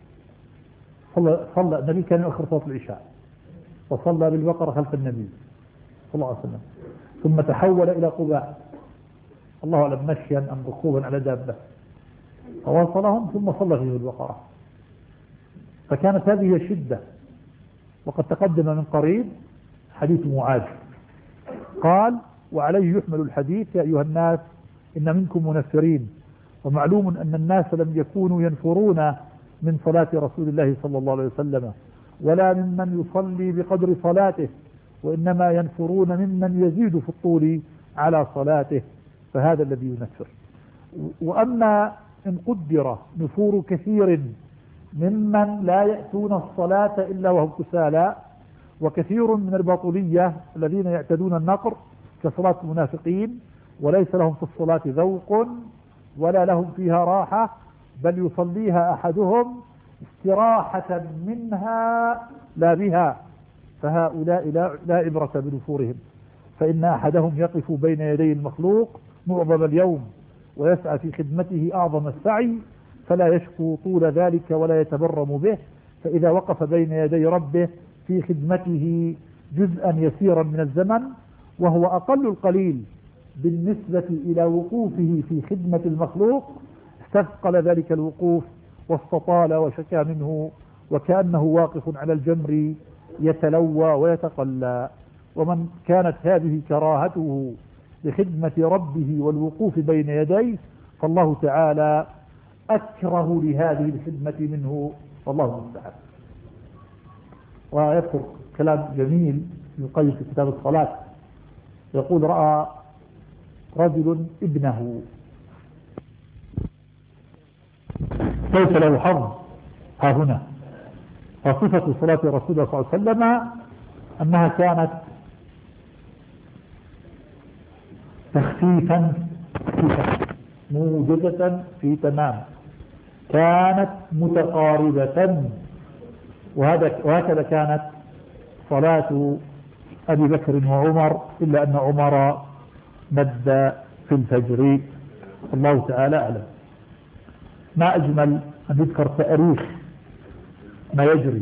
صلى النبي كان يؤخر صلاة العشاء وصلى بالبقرة خلف النبي صلى الله عليه وسلم، ثم تحول إلى قباء، الله أعلم مشيا أم ركوبا على دابة، فواصلهم ثم صلى فيه البقرة. فكانت هذه الشدة. وقد تقدم من قريب حديث معاذ. قال: وعليه يحمل الحديث: يا أيها الناس إن منكم منفرين، ومعلوم أن الناس لم يكونوا ينفرون من صلاة رسول الله صلى الله عليه وسلم، ولا ممن يصلي بقدر صلاته، وإنما ينفرون ممن يزيد في الطول على صلاته، فهذا الذي ينفر. وأما إن قدر نفور كثير ممن لا يأتون الصلاة إلا وهم كسالى، وكثير من الباطلية الذين يعتدون النقر كصلاة المنافقين، وليس لهم في الصلاة ذوق ولا لهم فيها راحة، بل يصليها أحدهم استراحة منها لا بها، فهؤلاء لا عبرة بنفورهم، فإن أحدهم يقف بين يدي المخلوق معظم اليوم ويسعى في خدمته أعظم السعي، فلا يشكو طول ذلك ولا يتبرم به، فإذا وقف بين يدي ربه في خدمته جزءا يسيرا من الزمن، وهو أقل القليل بالنسبة إلى وقوفه في خدمة المخلوق، استثقل ذلك الوقوف واستطال وشكى منه، وكأنه واقف على الجمر يتلوى ويتقلى. ومن كانت هذه كراهته لخدمة ربه والوقوف بين يديه، فالله تعالى أكره لهذه الخدمة منه، والله المستعان. ويذكر كلام جميل يقيم في كتاب الصلاة، يقول: رأى رجل ابنه ليس له حظ ها هنا، فصفة صلاة رسول الله صلى الله عليه وسلم أنها كانت تخفيفا موجزة في تمام، كانت متقاربة، وهكذا كانت صلاة أبي بكر وعمر، إلا أن عمر مد في الفجر الله تعالى أعلم. ما أجمل أن يذكر تاريخ ما يجري،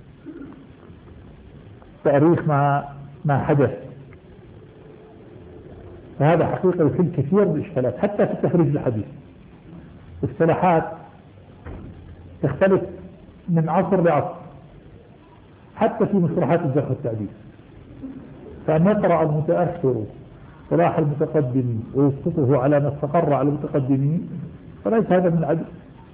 تاريخ ما حدث، فهذا حقيقة يحل كثير من الإشكالات حتى في تخريج الحديث. الاصطلاحات تختلف من عصر لعصر حتى في مصطلحات الجرح والتعديل، فأن يقرأ المتأخر صلاح المتقدمين ويسقطه على ما استقر على المتقدمين فليس هذا من العدل.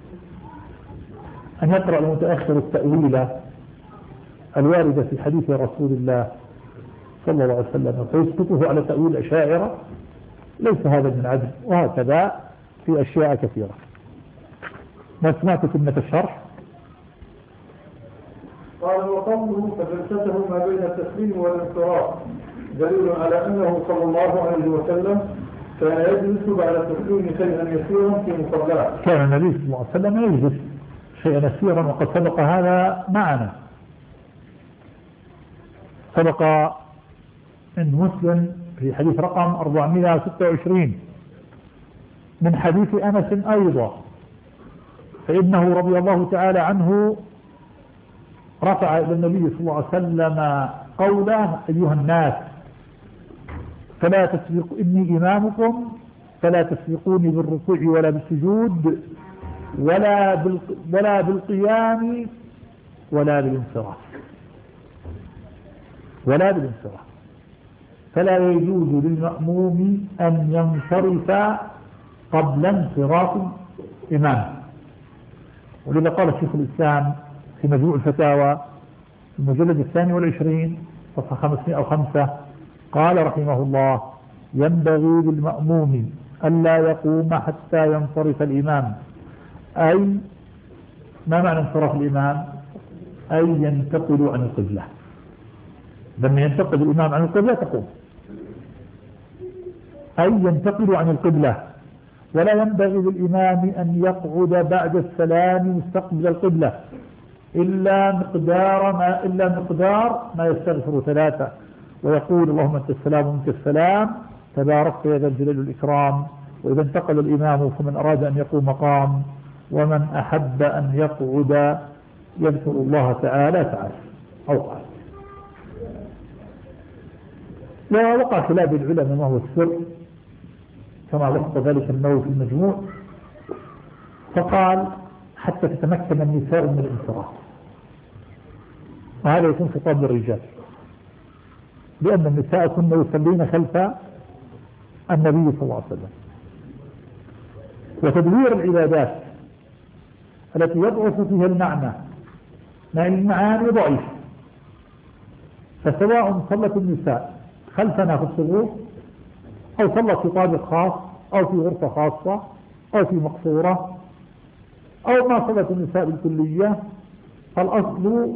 أن يقرأ المتأخر التأويل الواردة في حديث رسول الله صلى الله عليه وسلم فيسقطه على تأويل الأشاعرة ليس هذا من العدل. وهكذا في أشياء كثيرة. ما سمعت كلمة الشرح؟ قال وقوله فجلسته ما بين التسليم والانصراف دليل على أنه صلى الله عليه وسلم كان يجلس بعد التسليم شيئا يسيرا في مصلاه. كان النبي صلى الله عليه وسلم يجلس شيئا يسيرا، وقد سبق هذا معنا، سبق ان مسلم في حديث رقم 426 من حديث أنس أيضا، فإنه رضي الله تعالى عنه رفع إلى النبي صلى الله عليه وسلم قوله أيها الناس فلا تسبق إني إمامكم فلا تسبقوني بالركوع ولا بالسجود ولا بالقيام ولا بالانصراف فلا يجوز للمأموم أن ينصرف قبل انصراف الإمام. ولذا قال الشيخ الإسلام في مجموع الفتاوى في المجلد 22 صفحة 505 قال رحمه الله ينبغي للمأموم ألا يقوم حتى ينصرف الإمام. أي ما معنى انصراف الإمام؟ أي ينتقل عن القبلة. لما ينتقل الإمام عن القبلة تقوم، أي ينتقل عن القبلة. ولا ينبغي للإمام أن يقعد بعد السلام مستقبل القبلة إلا مقدار ما يستغفر 3 ويقول اللهم أنت السلام ومنك السلام تباركت يا ذا الجلال والإكرام. وإذا انتقل الإمام فمن أراد أن يقوم قام، ومن أحب أن يقعد يذكر الله تعالى أو قال. لا وقع خلاف العلماء ما هو السر كما وصف ذلك النووي في المجموع، فقال حتى تتمكن النساء من الانصراف، وهذا يكون خطاب للرجال لأن النساء كن يصلين خلف النبي صلى الله عليه وسلم. وتدوير العبادات التي يضعف فيها المعنى مع المعاني ضعيف، فسواء صلت النساء خلفنا في الصفوف أو صلت في طابق خاص أو في غرفة خاصة أو في مقصورة أو ما صلت النساء بالكلية، فالأصل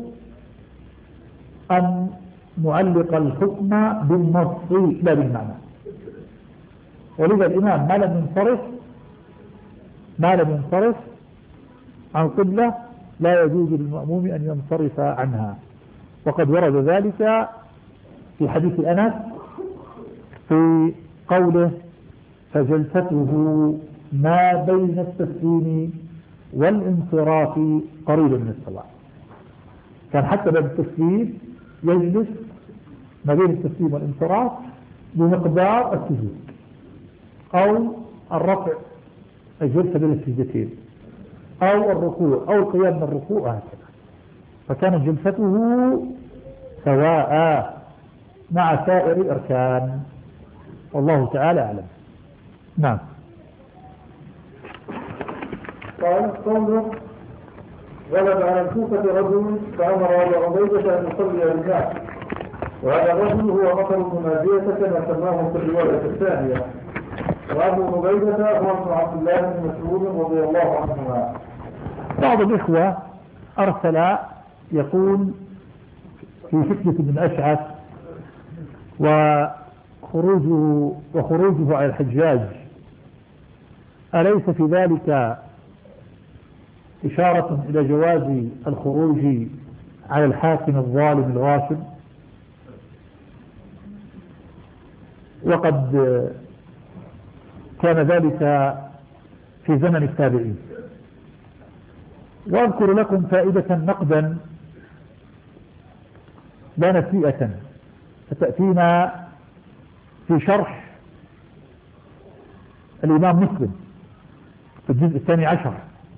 أن نعلق الحكم بالنص لا بالمعنى. ولذا الإمام ما لم ينصرف عن القبلة لا يجوز للمأموم أن ينصرف عنها. وقد ورد ذلك في حديث أنس في قوله فجلسته ما بين التسليم والانصراف قريب من الصلاة. كان حتى بعد التسليم يجلس ما بين التسليم والانصراف بمقدار السجود أو الرفع الجلسة بين السجدتين أو الركوع أو القيام من الركوع هكذا. فكانت جلسته سواء مع سائر الأركان، والله تعالى أعلم. نعم. قال قوله غلب على الكوفة رجل فأمر أبا عبيدة أن يصلي بالناس، وهذا الرجل هو بكر بن ناجية كما سماه في الرواية الثانية، وأبو عبيدة هو ابن عبد الله بن مسعود رضي الله عنهما. بعض الإخوة أرسل يقول في فتنة بن أشعث وخروجه على الحجاج أليس في ذلك إشارة إلى جواز الخروج على الحاكم الظالم الغاشم؟ وقد كان ذلك في زمن التابعين. وأذكر لكم فائدة نقدا لا نسيئة ستأتينا في شرح الإمام مسلم في الجزء 12.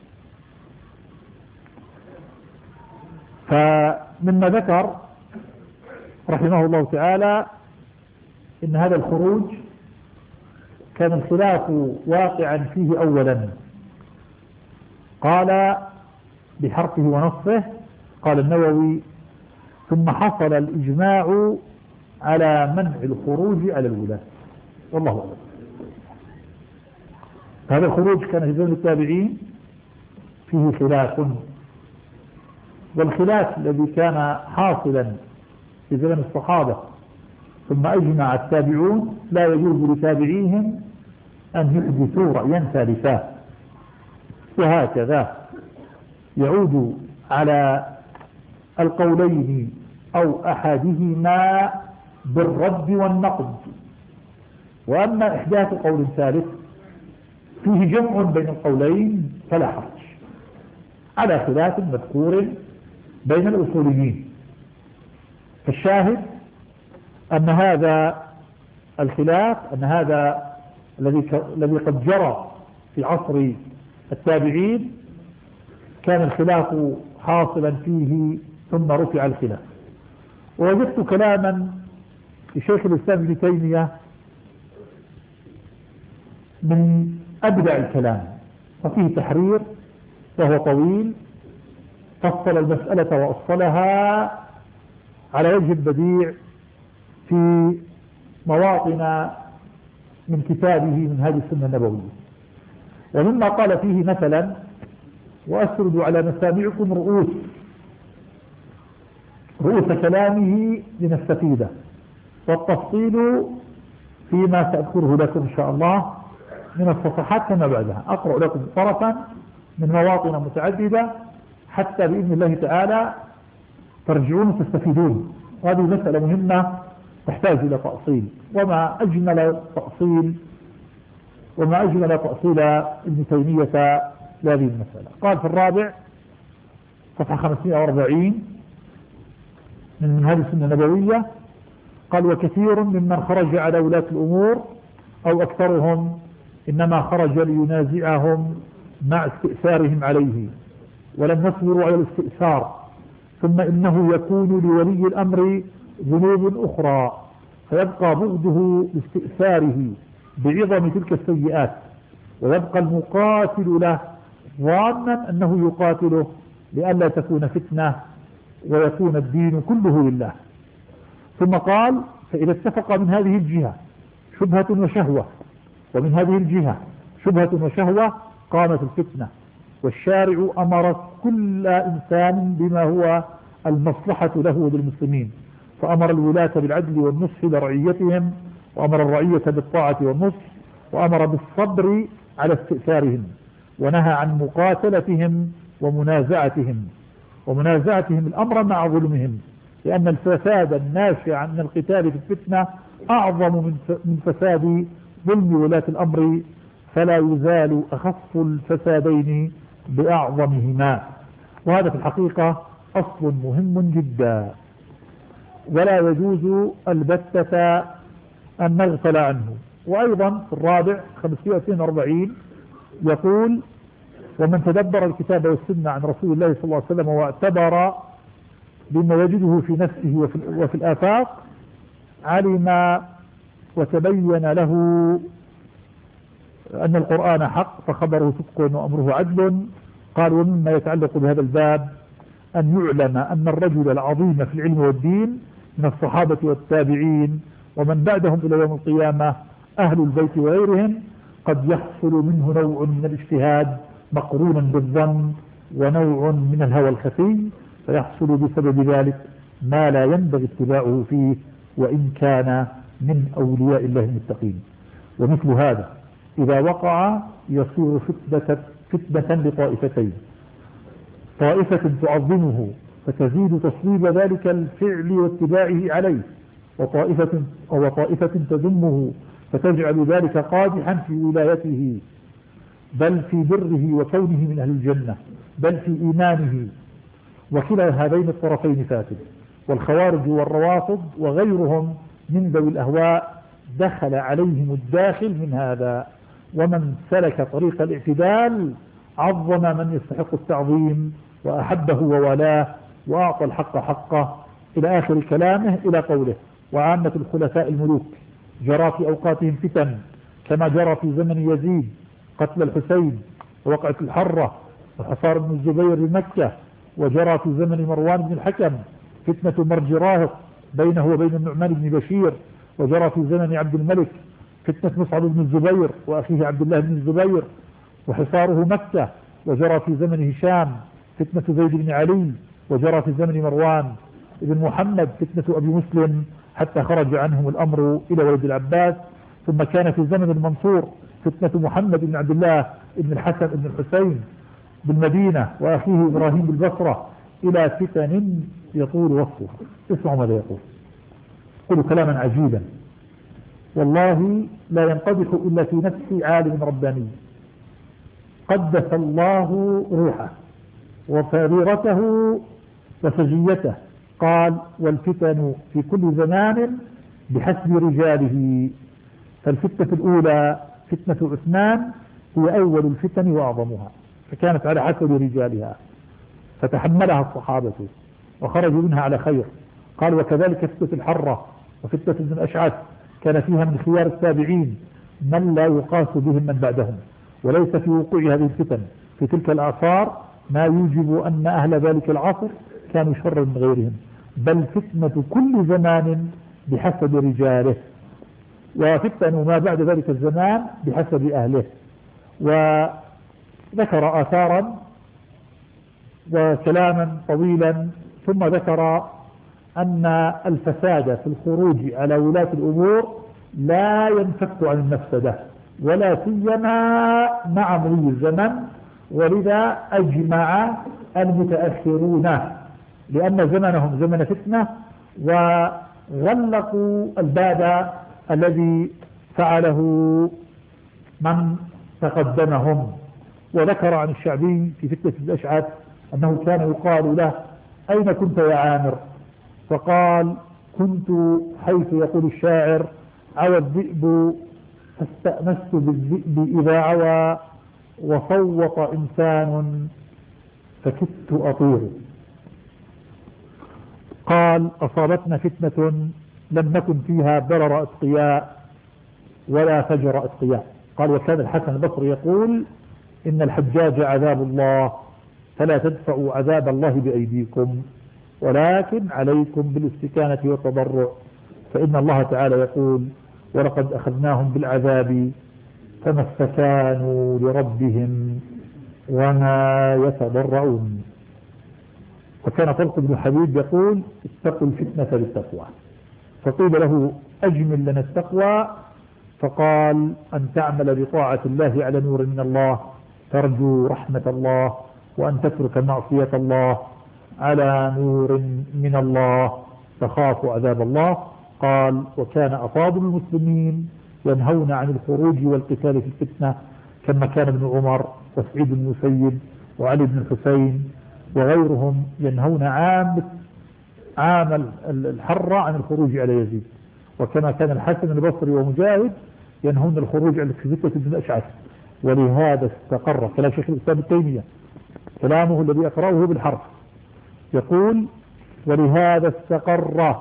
فمما ذكر رحمه الله تعالى إن هذا الخروج كان الخلاف واقعا فيه أولا، قال بحرفه ونصه، قال النووي: ثم حصل الإجماع على منع الخروج على الولاة. والله أعلم. هذا الخروج كان في زمن التابعين فيه خلاف، والخلاف الذي كان حاصلا في زمن الصحابة ثم أجمع التابعون لا يجوز لتابعيهم أن يحدثوا رأيا ثالثا، وهكذا يعود على القولين أو أحدهما بالرد والنقد. وأما إحداث قول ثالث فيه جمع بين القولين فلا حرج، على خلاف مذكور بين الأصوليين. فالشاهد أن هذا الخلاف، أن هذا الذي قد جرى في عصر التابعين كان الخلاف حاصلا فيه ثم رفع الخلاف. ووجدت كلاما لشيخ الإسلام ابن تيمية من أبدع الكلام، وفيه تحرير وهو طويل، فصل المسألة وأصلها على وجه البديع في مواطن من كتابه من هذه السنة النبوية. ومما قال فيه مثلا، وأسرد على مسامعكم رؤوس كلامه لنستفيده، والتفصيل فيما سأذكره لكم إن شاء الله من الصفحات كما بعدها. أقرأ لكم طرفا من مواطن متعددة حتى بإذن الله تعالى ترجعون وتستفيدون. وهذه مسألة مهمة تحتاج إلى تأصيل، وما أجمل تأصيل ابن تيمية لهذه المسألة. قال في الرابع صفحة 540 من هذه السنة النبوية، قال: وكثير ممن خرج على ولاة الأمور أو أكثرهم إنما خرج لينازعهم مع استئثارهم عليه، ولم يصبروا على الاستئثار، ثم إنه يكون لولي الأمر ذنوب أخرى فيبقى بغضه لاستئثاره بعظم تلك السيئات، ويبقى المقاتل له ظانا أنه يقاتله لئلا تكون فتنة ويكون الدين كله لله. ثم قال: فإذا اتفق من هذه الجهة شبهة وشهوة، ومن هذه الجهة شبهة وشهوة، قامت الفتنة، والشارع أمر كل إنسان بما هو المصلحة له وللمسلمين، فأمر الولاة بالعدل والنصح لرعيتهم، وأمر الرعية بالطاعة والنصح، وأمر بالصبر على استئثارهم، ونهى عن مقاتلتهم ومنازعتهم الأمر مع ظلمهم، لأن الفساد الناشئ من القتال في الفتنة أعظم من فساد ظلم ولاة الأمر، فلا يزال أخف الفسادين بأعظمهما. وهذا في الحقيقة أصل مهم جدا، ولا يجوز البتة أن نغفل عنه. وأيضا في الرابع 542 يقول: ومن تدبر الكتاب والسنة عن رسول الله صلى الله عليه وسلم واعتبر بما يجده في نفسه وفي الآفاق، علم وتبين له أن القرآن حق فخبره صدق وأمره عدل. قال: ومما يتعلق بهذا الباب أن يعلم أن الرجل العظيم في العلم والدين من الصحابة والتابعين ومن بعدهم إلى يوم القيامة أهل البيت وغيرهم قد يحصل منه نوع من الاجتهاد مقرونا بالظن، ونوع من الهوى الخفي، فيحصل بسبب ذلك ما لا ينبغي اتباعه فيه وإن كان من أولياء الله المتقين. ومثل هذا إذا وقع يصير فتنة لطائفتين: طائفة تعظمه فتزيد تصويب ذلك الفعل واتباعه عليه، وطائفة تذمه فتجعل ذلك قادحا في ولايته بل في بره وكونه من أهل الجنة، بل في إيمانه، وكلا هذين الطرفين فاسد. والخوارج والروافض وغيرهم من ذوي الأهواء دخل عليهم الداخل من هذا. ومن سلك طريق الاعتدال عظم من يستحق التعظيم وأحبه وولاه وأعطى الحق حقه، إلى آخر كلامه، إلى قوله: وعامة الخلفاء الملوك جرى في أوقاتهم فتن كما جرى في زمن يزيد قتل الحسين ووقعة الحرة وحصار ابن الزبير بمكة، وجرى في زمن مروان بن الحكم فتنة مرج راهط بينه وبين النعمان بن بشير، وجرى في زمن عبد الملك فتنة مصعب بن الزبير وأخيه عبد الله بن الزبير وحصاره مكة، وجرى في زمن هشام فتنة زيد بن علي، وجرى في زمن مروان بن محمد فتنة أبي مسلم حتى خرج عنهم الأمر إلى ولد العباس، ثم كان في زمن المنصور فتنة محمد بن عبد الله بن الحسن بن الحسين بالمدينة وأخيه إبراهيم بالبصرة، إلى فتن يطول وصفها. اسمعوا ماذا يقول. يقول كلاما عجيبا والله لا ينقدح إلا في نفس عالم رباني قدس الله روحه وفريرته وسجيته. قال: والفتن في كل زمان بحسب رجاله. فالفتنة الأولى فتنة عثمان هي أول الفتن وأعظمها، فكانت على حسب رجالها فتحملها الصحابة وخرجوا منها على خير. قال: وكذلك فتنة الحرة وفتنة ابن الأشعث كان فيها من خيار التابعين من لا يقاس بهم من بعدهم، وليس في وقوع هذه الفتن في تلك الآثار ما يوجب أن أهل ذلك العصر كانوا شر من غيرهم، بل فتنة كل زمان بحسب رجاله، وفتن ما بعد ذلك الزمان بحسب أهله. وذكر آثارا وكلاما طويلا، ثم ذكر أن الفساد في الخروج على ولاة الأمور لا ينفك عن المفسدة ولا سيما مع مضي الزمن، ولذا أجمع المتأخرون لأن زمنهم زمن فتنة وغلقوا الباب الذي فعله من تقدمهم. وذكر عن الشعبي في فتنة الأشعث أنه كان يقال له: أين كنت يا عامر؟ فقال: كنت حيث يقول الشاعر: عوى الذئب فاستأنست بالذئب إذا عوى وصوت إنسان فكدت أطير. قال: أصابتنا فتنة لم نكن فيها برر أتقياء ولا فجر أتقياء. قال: وكان الحسن البصري يقول: إن الحجاج عذاب الله فلا تدفعوا عذاب الله بأيديكم ولكن عليكم بالاستكانة والتضرع، فإن الله تعالى يقول: ولقد أخذناهم بالعذاب فما استكانوا لربهم وما يتضرعون. وكان طلق بن حبيب يقول: اتقوا الفتنة بالتقوى. فقيل له: أجمل لنا التقوى. فقال: أن تعمل بطاعة الله على نور من الله ترجو رحمة الله، وأن تترك معصية الله على نور من الله تخاف عذاب الله. قال: وكان أفاضل المسلمين ينهون عن الخروج والقتال في الفتنة، كما كان ابن عمر وسعيد بن المسيب وعلي بن الحسين وغيرهم ينهون عام الحرة عن الخروج على يزيد، وكما كان الحسن البصري ومجاهد ينهون الخروج على فتنة ابن الأشعث. ولهذا استقر كلام شيخ الإسلام ابن تيمية، كلامه الذي أقرأه بالحرف، يقول: ولهذا استقر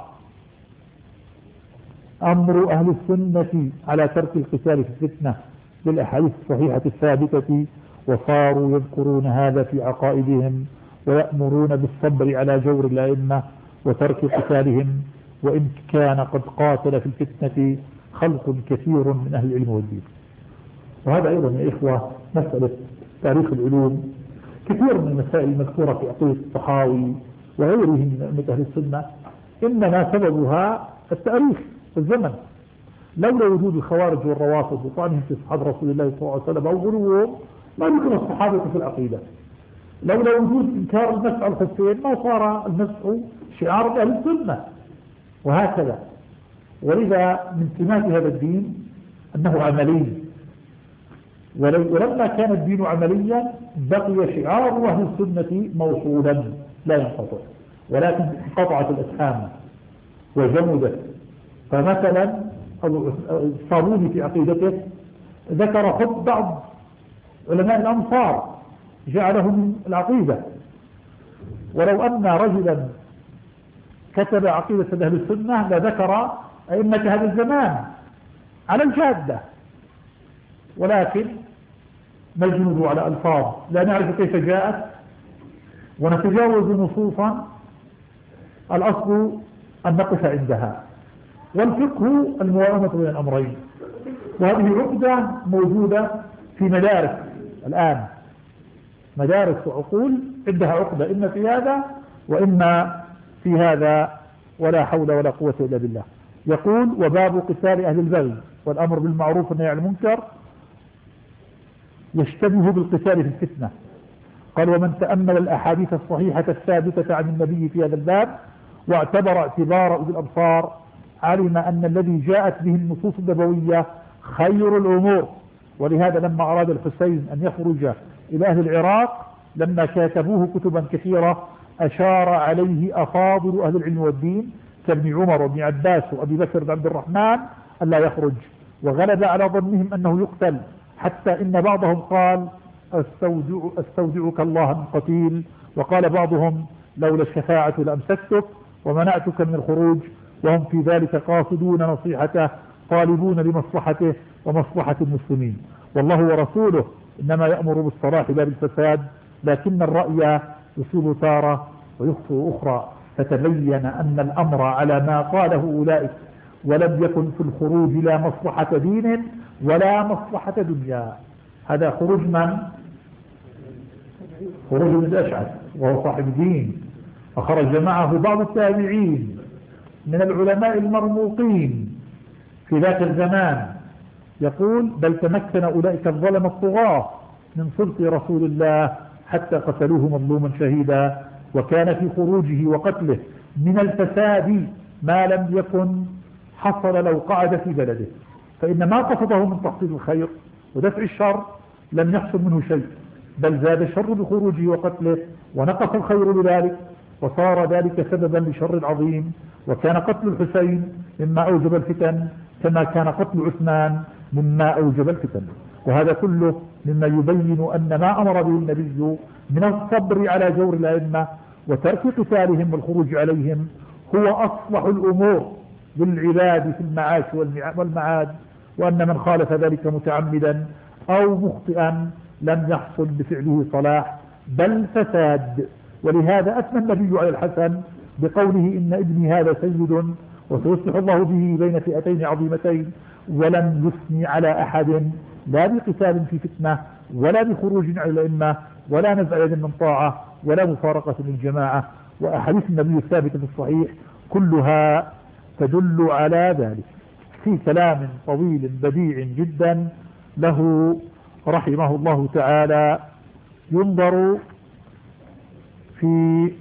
أمر أهل السنة على ترك القتال في الفتنة بالأحاديث الصحيحة الثابتة، وصاروا يذكرون هذا في عقائدهم ويأمرون بالصبر على جور الأئمة وترك قتالهم، وإن كان قد قاتل في الفتنة خلق كثير من أهل العلم والدين. وهذا أيضا يا إخوة مسألة تاريخ العلوم، كثير من المسائل المذكورة في عقيدة الطحاوي وغيره من أهل السنة إنما سببها التاريخ والزمن. لولا وجود الخوارج والروافض وطعنهم في صحابة رسول الله صلى الله عليه وسلم أو غلوهم ما ذكر الصحابة في العقيدة. لولا وجود إنكار المسح على الخفين ما صار المسح شعار أهل السنة، وهكذا. ولذا من سمات هذا الدين أنه عملي، ولما كان الدين عمليا بقي شعار أهل السنة موصولا لا ينقطع، ولكن انقطعت الأسهام وجمدت. فمثلا الصابوني في عقيدته ذكر حب بعض علماء الأمصار جعلهم العقيدة، ولو أن رجلا كتب عقيدة أهل السنة لذكر أئمة هذا الزمان على الجادة، ولكن نجند على ألفاظ لا نعرف كيف جاءت ونتجاوز نصوصا الأصل أن نقف عندها. والفقه الموائمة بين الأمرين، وهذه عقدة موجودة في مدارس الآن، مدارس وعقول عندها عقدة إما في هذا وإما في هذا، ولا حول ولا قوة إلا بالله. يقول: وباب قتال أهل البغي والأمر بالمعروف والنهي عن المنكر يشتبه بالقتال في الفتنة. قال: ومن تأمل الأحاديث الصحيحة الثابتة عن النبي في هذا الباب واعتبر اعتبار أولي الأبصار علم أن الذي جاءت به النصوص النبوية خير الأمور. ولهذا لما أراد الحسين أن يخرج إلى أهل العراق لما كاتبوه كتبا كثيرة أشار عليه أفاضل أهل العلم والدين كابن عمر وابن عباس وأبي بكر بن عبد الرحمن ألا يخرج، وغلب على ظنهم أنه يقتل، حتى إن بعضهم قال: أستودعك الله من قتيل، وقال بعضهم: لولا الشفاعة لأمسكتك ومنعتك من الخروج، وهم في ذلك قاصدون نصيحته طالبون لمصلحته ومصلحة المسلمين. والله ورسوله إنما يأمر بالصلاح لا بالفساد، لكن الرأي يصيب تارة ويخطئ أخرى، فتبين أن الأمر على ما قاله أولئك، ولم يكن في الخروج لا مصلحة دين ولا مصلحة دنيا. هذا خروج من؟ خروج من الأشعث وهو صاحب دين، فخرج معه بعض التابعين من العلماء المرموقين في ذاك الزمان. يقول: بل تمكن أولئك الظلم الطغاة من سلط رسول الله حتى قتلوه مظلوما شهيدا، وكان في خروجه وقتله من الفساد ما لم يكن حصل لو قعد في بلده، فإن ما قصده من تحصيل الخير ودفع الشر لم يحصل منه شيء، بل زاد الشر بخروجه وقتله ونقص الخير بذلك، وصار ذلك سببا لشر عظيم. وكان قتل الحسين مما أوجب الفتن كما كان قتل عثمان مما أوجب الفتن. وهذا كله مما يبين أن ما أمر به النبي من الصبر على جور الأئمة وترك قتالهم والخروج عليهم هو أصلح الأمور للعباد في المعاش والمعاد، وأن من خالف ذلك متعمدا أو مخطئا لم يحصل بفعله صلاح بل فساد. ولهذا أثنى النبي على الحسن بقوله: إن ابني هذا سيد وسيصلح الله به بين فئتين عظيمتين، ولم يثني على أحد لا بقتال في فتنة ولا بخروج على الأئمة ولا نزع يد من طاعة ولا مفارقة للجماعة. وأحاديث النبي الثابتة في الصحيح كلها تدل على ذلك. في كلام طويل بديع جدا له رحمه الله تعالى ينظر في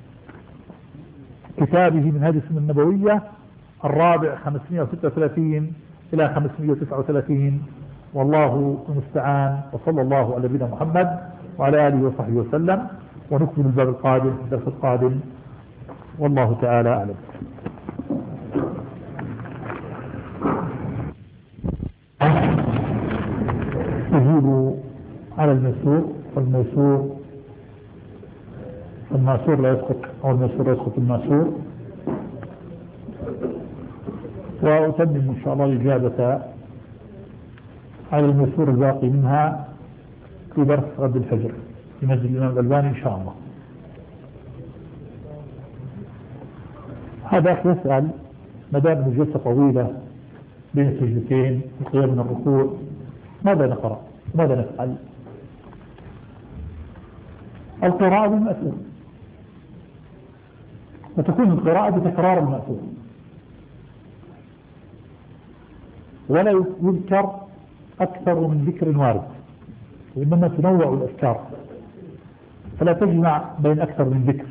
كتابه منهاج السنة النبوية الرابع 536 إلى 539، والله المستعان. وصلى الله على نبينا محمد وعلى آله وصحبه وسلم، ونكمل الباب القادم في الدرس القادم، والله تعالى أعلم. يجيب على الميسور والميسور الماسور لا يسقط، أو الميسور يسقط الماسور. وأتمم إن شاء الله الإجابة على الميسور الباقي منها في درس غد الفجر في مسجد الإمام الألباني إن شاء الله. هذا يسأل: ما دام الجلسة طويلة بين السجدتين القيام من الركوع ماذا نقرأ؟ ماذا نفعل؟ القراءة بالمأثور، وتكون القراءة بتكرار المأثور، ولا يذكر أكثر من ذكر وارد، وإنما تنوع الأذكار، فلا تجمع بين أكثر من ذكر.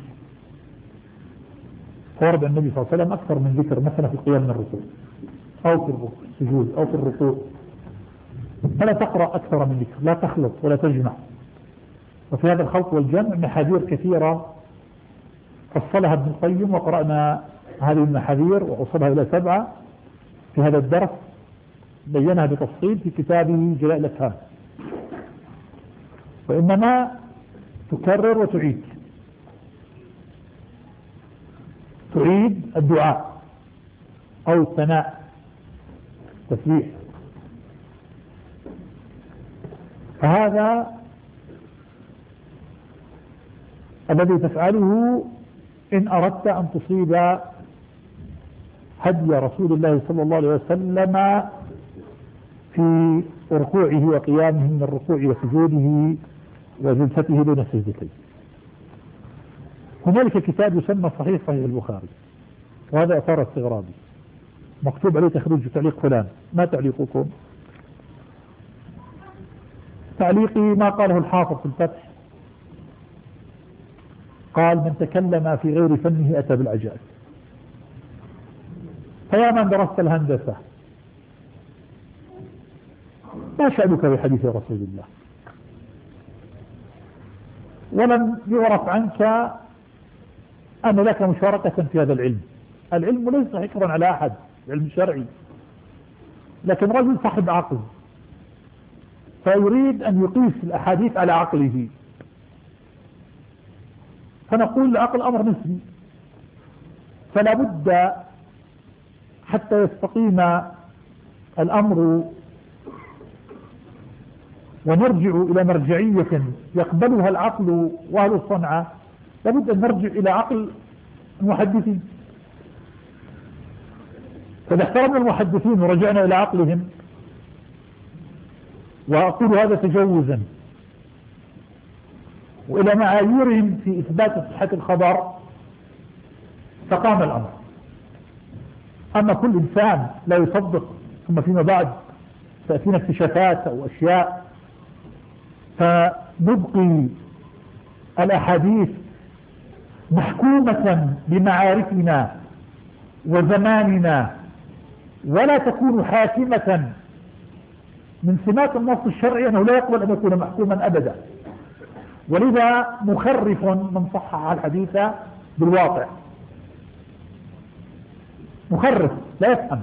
فورد النبي صلى الله عليه وسلم أكثر من ذكر، مثلا في القيام من الركوع أو في السجود أو في الركوع فلا تقرأ أكثر من ذكر، لا تخلط ولا تجمع. وفي هذا الخلط والجمع محاذير كثيرة فصلها ابن القيم، وقرأنا هذه المحاذير وأوصلها إلى 7 في هذا الدرس، بينها بتفصيل في كتابه جلاء الأفهام. وإنما تكرر وتعيد الدعاء أو الثناء، تسبيح. فهذا الذي تفعله إن أردت أن تصيب هدي رسول الله صلى الله عليه وسلم في ركوعه وقيامه من الركوع وسجوده وجلسته بين السجدتين. هنالك كتاب يسمى صحيح البخاري، وهذا أثار استغرابي، مكتوب عليه تخريج تعليق فلان. ما تعليقكم؟ تعليقي ما قاله الحافظ في الفتح، قال: من تكلم في غير فنه أتى بالعجائب. فيا من درست الهندسة، ما شأنك بحديث رسول الله؟ ولم يعرف عنك أن لك مشاركة في هذا العلم. العلم ليس حكرا على أحد، علم شرعي، لكن رجل صاحب عقل فيريد أن يقيس الأحاديث على عقله، فنقول العقل أمر نسبي، فلا بد حتى يستقيم الأمر ونرجع إلى مرجعية يقبلها العقل وأهل الصنعة، لابد أن نرجع إلى عقل المحدثين. فإذا احترمنا المحدثين ورجعنا إلى عقلهم، وأقول هذا تجوزا، وإلى معاييرهم في إثبات صحة الخبر، فقام الأمر. أما كل إنسان لا يصدق ثم فيما بعد تأتينا اكتشافات أو أشياء فنبقي الأحاديث محكومة بمعارفنا وزماننا، ولا تكون حاكمة. من سمات النص الشرعي أنه لا يقبل أن يكون محكوما أبدا، ولذا مخرف من صحح الحديث بالواقع، مخرف لا يفهم،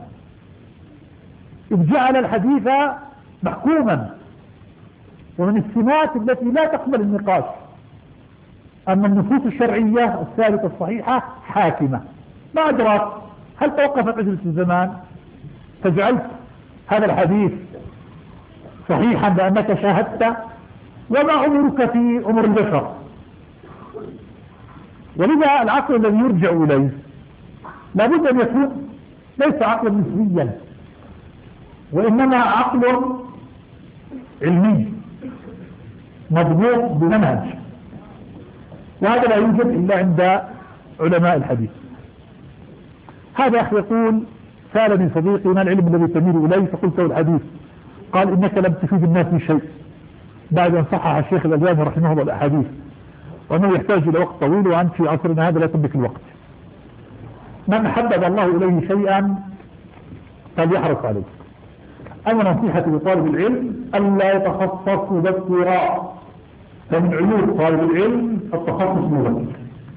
إذ جعل الحديث محكوما. ومن السمات التي لا تقبل النقاش أن النصوص الشرعية الثابتة الصحيحة حاكمة. ما أدراك، هل توقفت عجلة الزمان فجعلت هذا الحديث صحيحا لأنك شاهدت؟ وما عمرك في عمر البشر؟ ولذا العقل الذي يرجع إليه لابد أن يكون ليس عقلا نسبيا، وإنما عقل علمي مضبوط بمنهج، وهذا لا يوجد إلا عند علماء الحديث. هذا أخي يقول: سألني صديقي ما العلم الذي تميل إليه؟ فقلت له الحديث. قال: إنك لم تفيد الناس بشيء، بعد أن صحح الشيخ الألباني رحمه الله الأحاديث، وأنه يحتاج إلى وقت طويل، وأنت في عصرنا هذا لا تملك الوقت. من حبب الله إليه شيئا فليحرص عليه. أما نصيحتي لطالب العلم ألا يتخصص مبكرا، فمن عيوب طالب العلم التخصص مبكر.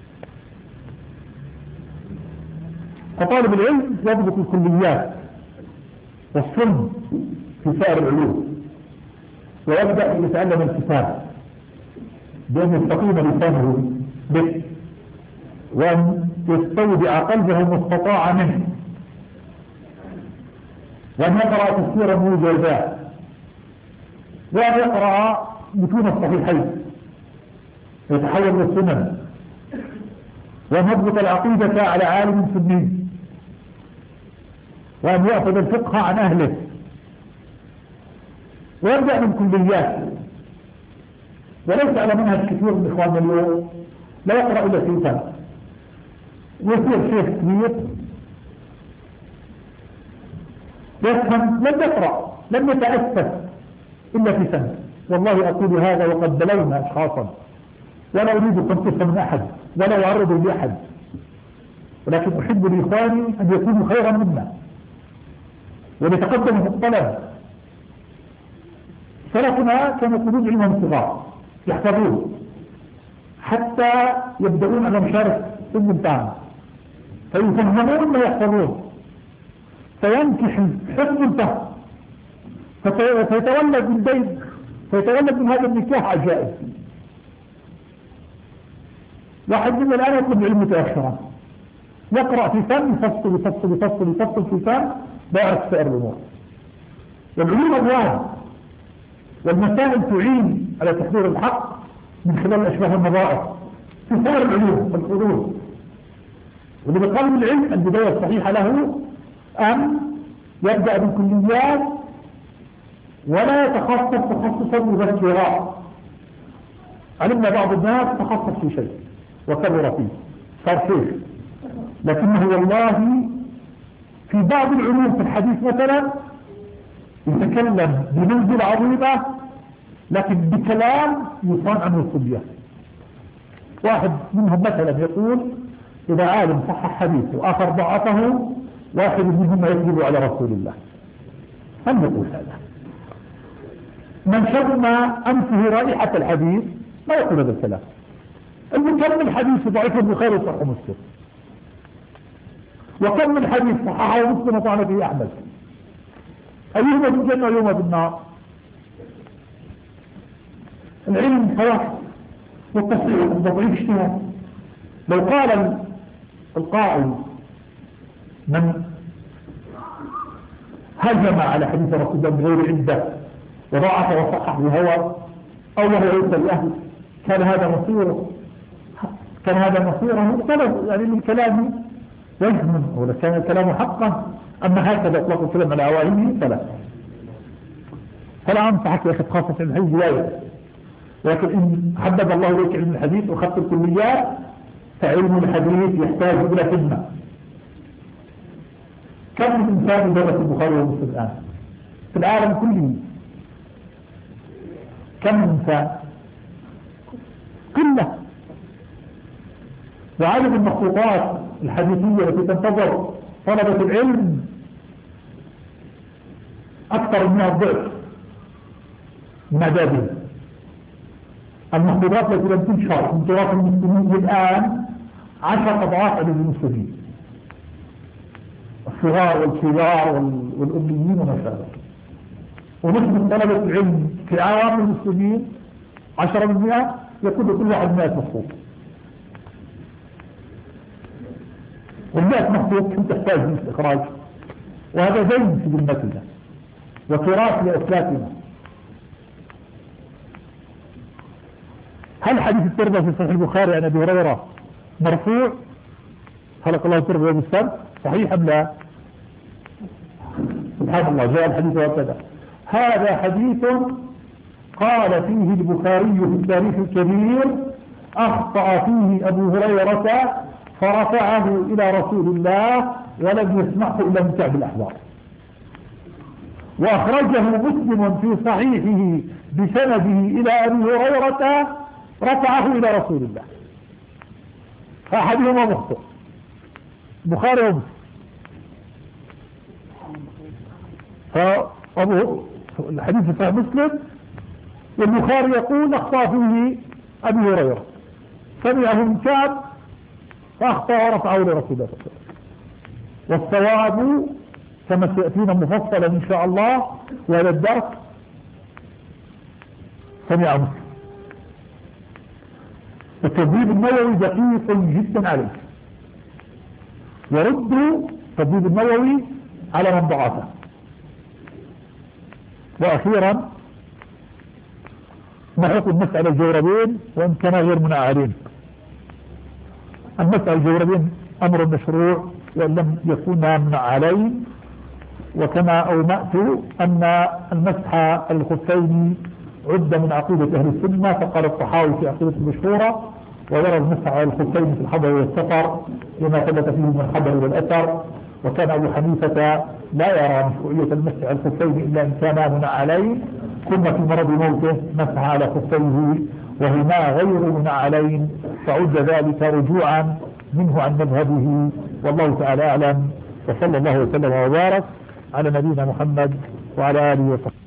فطالب العلم يضبط الكليات والصلب في سائر العلوم، ويبدأ يتعلم الكتاب بأن يستقيم لسانه به، وأن يستودع قلبه المستطاع منه، وأن يقرأ تفسير الموجزات، وأن يقرأ متون الصحيحين ويتحول للسنن، وأن يضبط العقيدة على عالم سني، وأن يأخذ الفقه عن أهله، ويرجع من كليات، وليس على منهج كثير من إخواننا اليوم لا يقرأ إلا في سنة، ويصير شيخ كبير يفهم، لم يقرأ، لم يتأسس إلا في سنة. والله أقول هذا وقد بلونا أشخاصا، ولا أريد تنقص من أحد ولا أعرض لأحد، ولكن أحب لإخواني أن يكونوا خيرا منا وليتقدموا في الطلب، سلفنا كانوا يطلبون علمهم صغار يحفظون حتى يبدأون على مشارك سن التام فيفهمون ما يحفظون فينكح حفظ الفهم فيتولد من هذا النكاح عجائب. واحد منا الآن يطلب العلم متأخرا يقرأ في فن يفصل في فن لا يعرف سائر الأمور. والعلوم أبواب والمسائل تعين على تحضير الحق من خلال الأشباه والنظائر في سائر العلوم والحدود. واللي بطالب العلم البداية الصحيحة له أن يبدأ بالكليات ولا يتخصص تخصصا مبكرا. علمنا بعض الناس تخصص في شيء وكبر فيه صار شيخ، لكنه والله في بعض العلوم في الحديث مثلا يتكلم بمنزل عظيمة لكن بكلام يصان عنه الصبية. واحد منهم مثلا يقول إذا عالم صحح حديث وآخر ضعفه واحد منهم يكذب على رسول الله. من يقول هذا؟ من شم أنفه رائحة الحديث ما يقول هذا الكلام. المكمل الحديث ضعيف البخاري وصحح مسلم، وكم من حديث صححه مسلم وطعن فيه أحمد، أيهما في الجنة وأيهما في النار؟ العلم خلاص والتصحيح والتضعيف اجتهاد. لو قال القائل من هجم على حديث رسول الله بغير عدة وضعف وصحح بهوى أو وهو ليس الأهل كان هذا مصيره يعني من كلامه وجه ولا كان الكلام حقا. أما هكذا اطلق الكلام على عوائله فلا أنصحك يا أخي تخصص علم الحديث بداية. لكن إن حبب الله لك علم الحديث وخدت الكليات فعلم الحديث يحتاج إلى خدمة. كم من إنسان درس البخاري ومسلم الآن في العالم كله؟ كم من إنسان؟ قلة. وعدد المخطوطات الحديثية التي تنتظر طلبة العلم أكثر من الضعف من أعدادهم. المخطوطات التي لم تنشر من تراث المسلمين الآن 10 أضعاف عدد المسلمين الصغار والكبار والأميين وما شابه. ونسبة طلبة العلم في عوام المسلمين 10% يكون كل واحد 100 مخطوط. وال100 مخطوط تحتاج للاستخراج، وهذا زين في ذمتنا وتراث لأسلافنا. هل حديث التربة في صحيح البخاري عن أبي هريرة مرفوع خلق الله التربة يوم السبت صحيح أم لا؟ سبحان الله جاء الحديث هكذا. هذا حديث قال فيه البخاري في التاريخ الكبير أخطأ فيه أبو هريرة فرفعه إلى رسول الله ولم يسمعه إلا من كعب الأحبار. وأخرجه مسلم في صحيحه بسنده إلى أبي هريرة رفعه إلى رسول الله. فأحدهما مخطئ بخاري ومسلم. الحديث في صحيح مسلم والبخاري يقول أخطأ فيه أبي هريرة سمعه من كعب فأخطأ ورفعه لرسول الله. والصواب كما سيأتينا مفصلا إن شاء الله وهذا الدرس سمع مسلم. التدريب النووي دقيق جدا عليه، يرد التدريب النووي على من ضعفه. وأخيرا نحط المسألة الجوربين وإن كان غير منعرين. المسألة الجوربين أمر مشروع وإن لم يكون منعرين. وكما أومأت أن المسح الخفين عد من عقيدة أهل السنة، فقال الطحاوي في عقيدة المشهورة ويرى المسح على الخفين في الحضر والسفر لما ثبت فيه من الحضر والأثر. وكان أبو حنيفة لا يرى مشروعية المسح على الخفين إلا إن كان منعلين، ثم في مرض موته مسح على خفيه وهما غير منعلين، فعد ذلك رجوعا منه عن مذهبه. والله تعالى أعلم، وصلى الله وسلم وبارك على نبينا محمد وعلى آله وصحبه.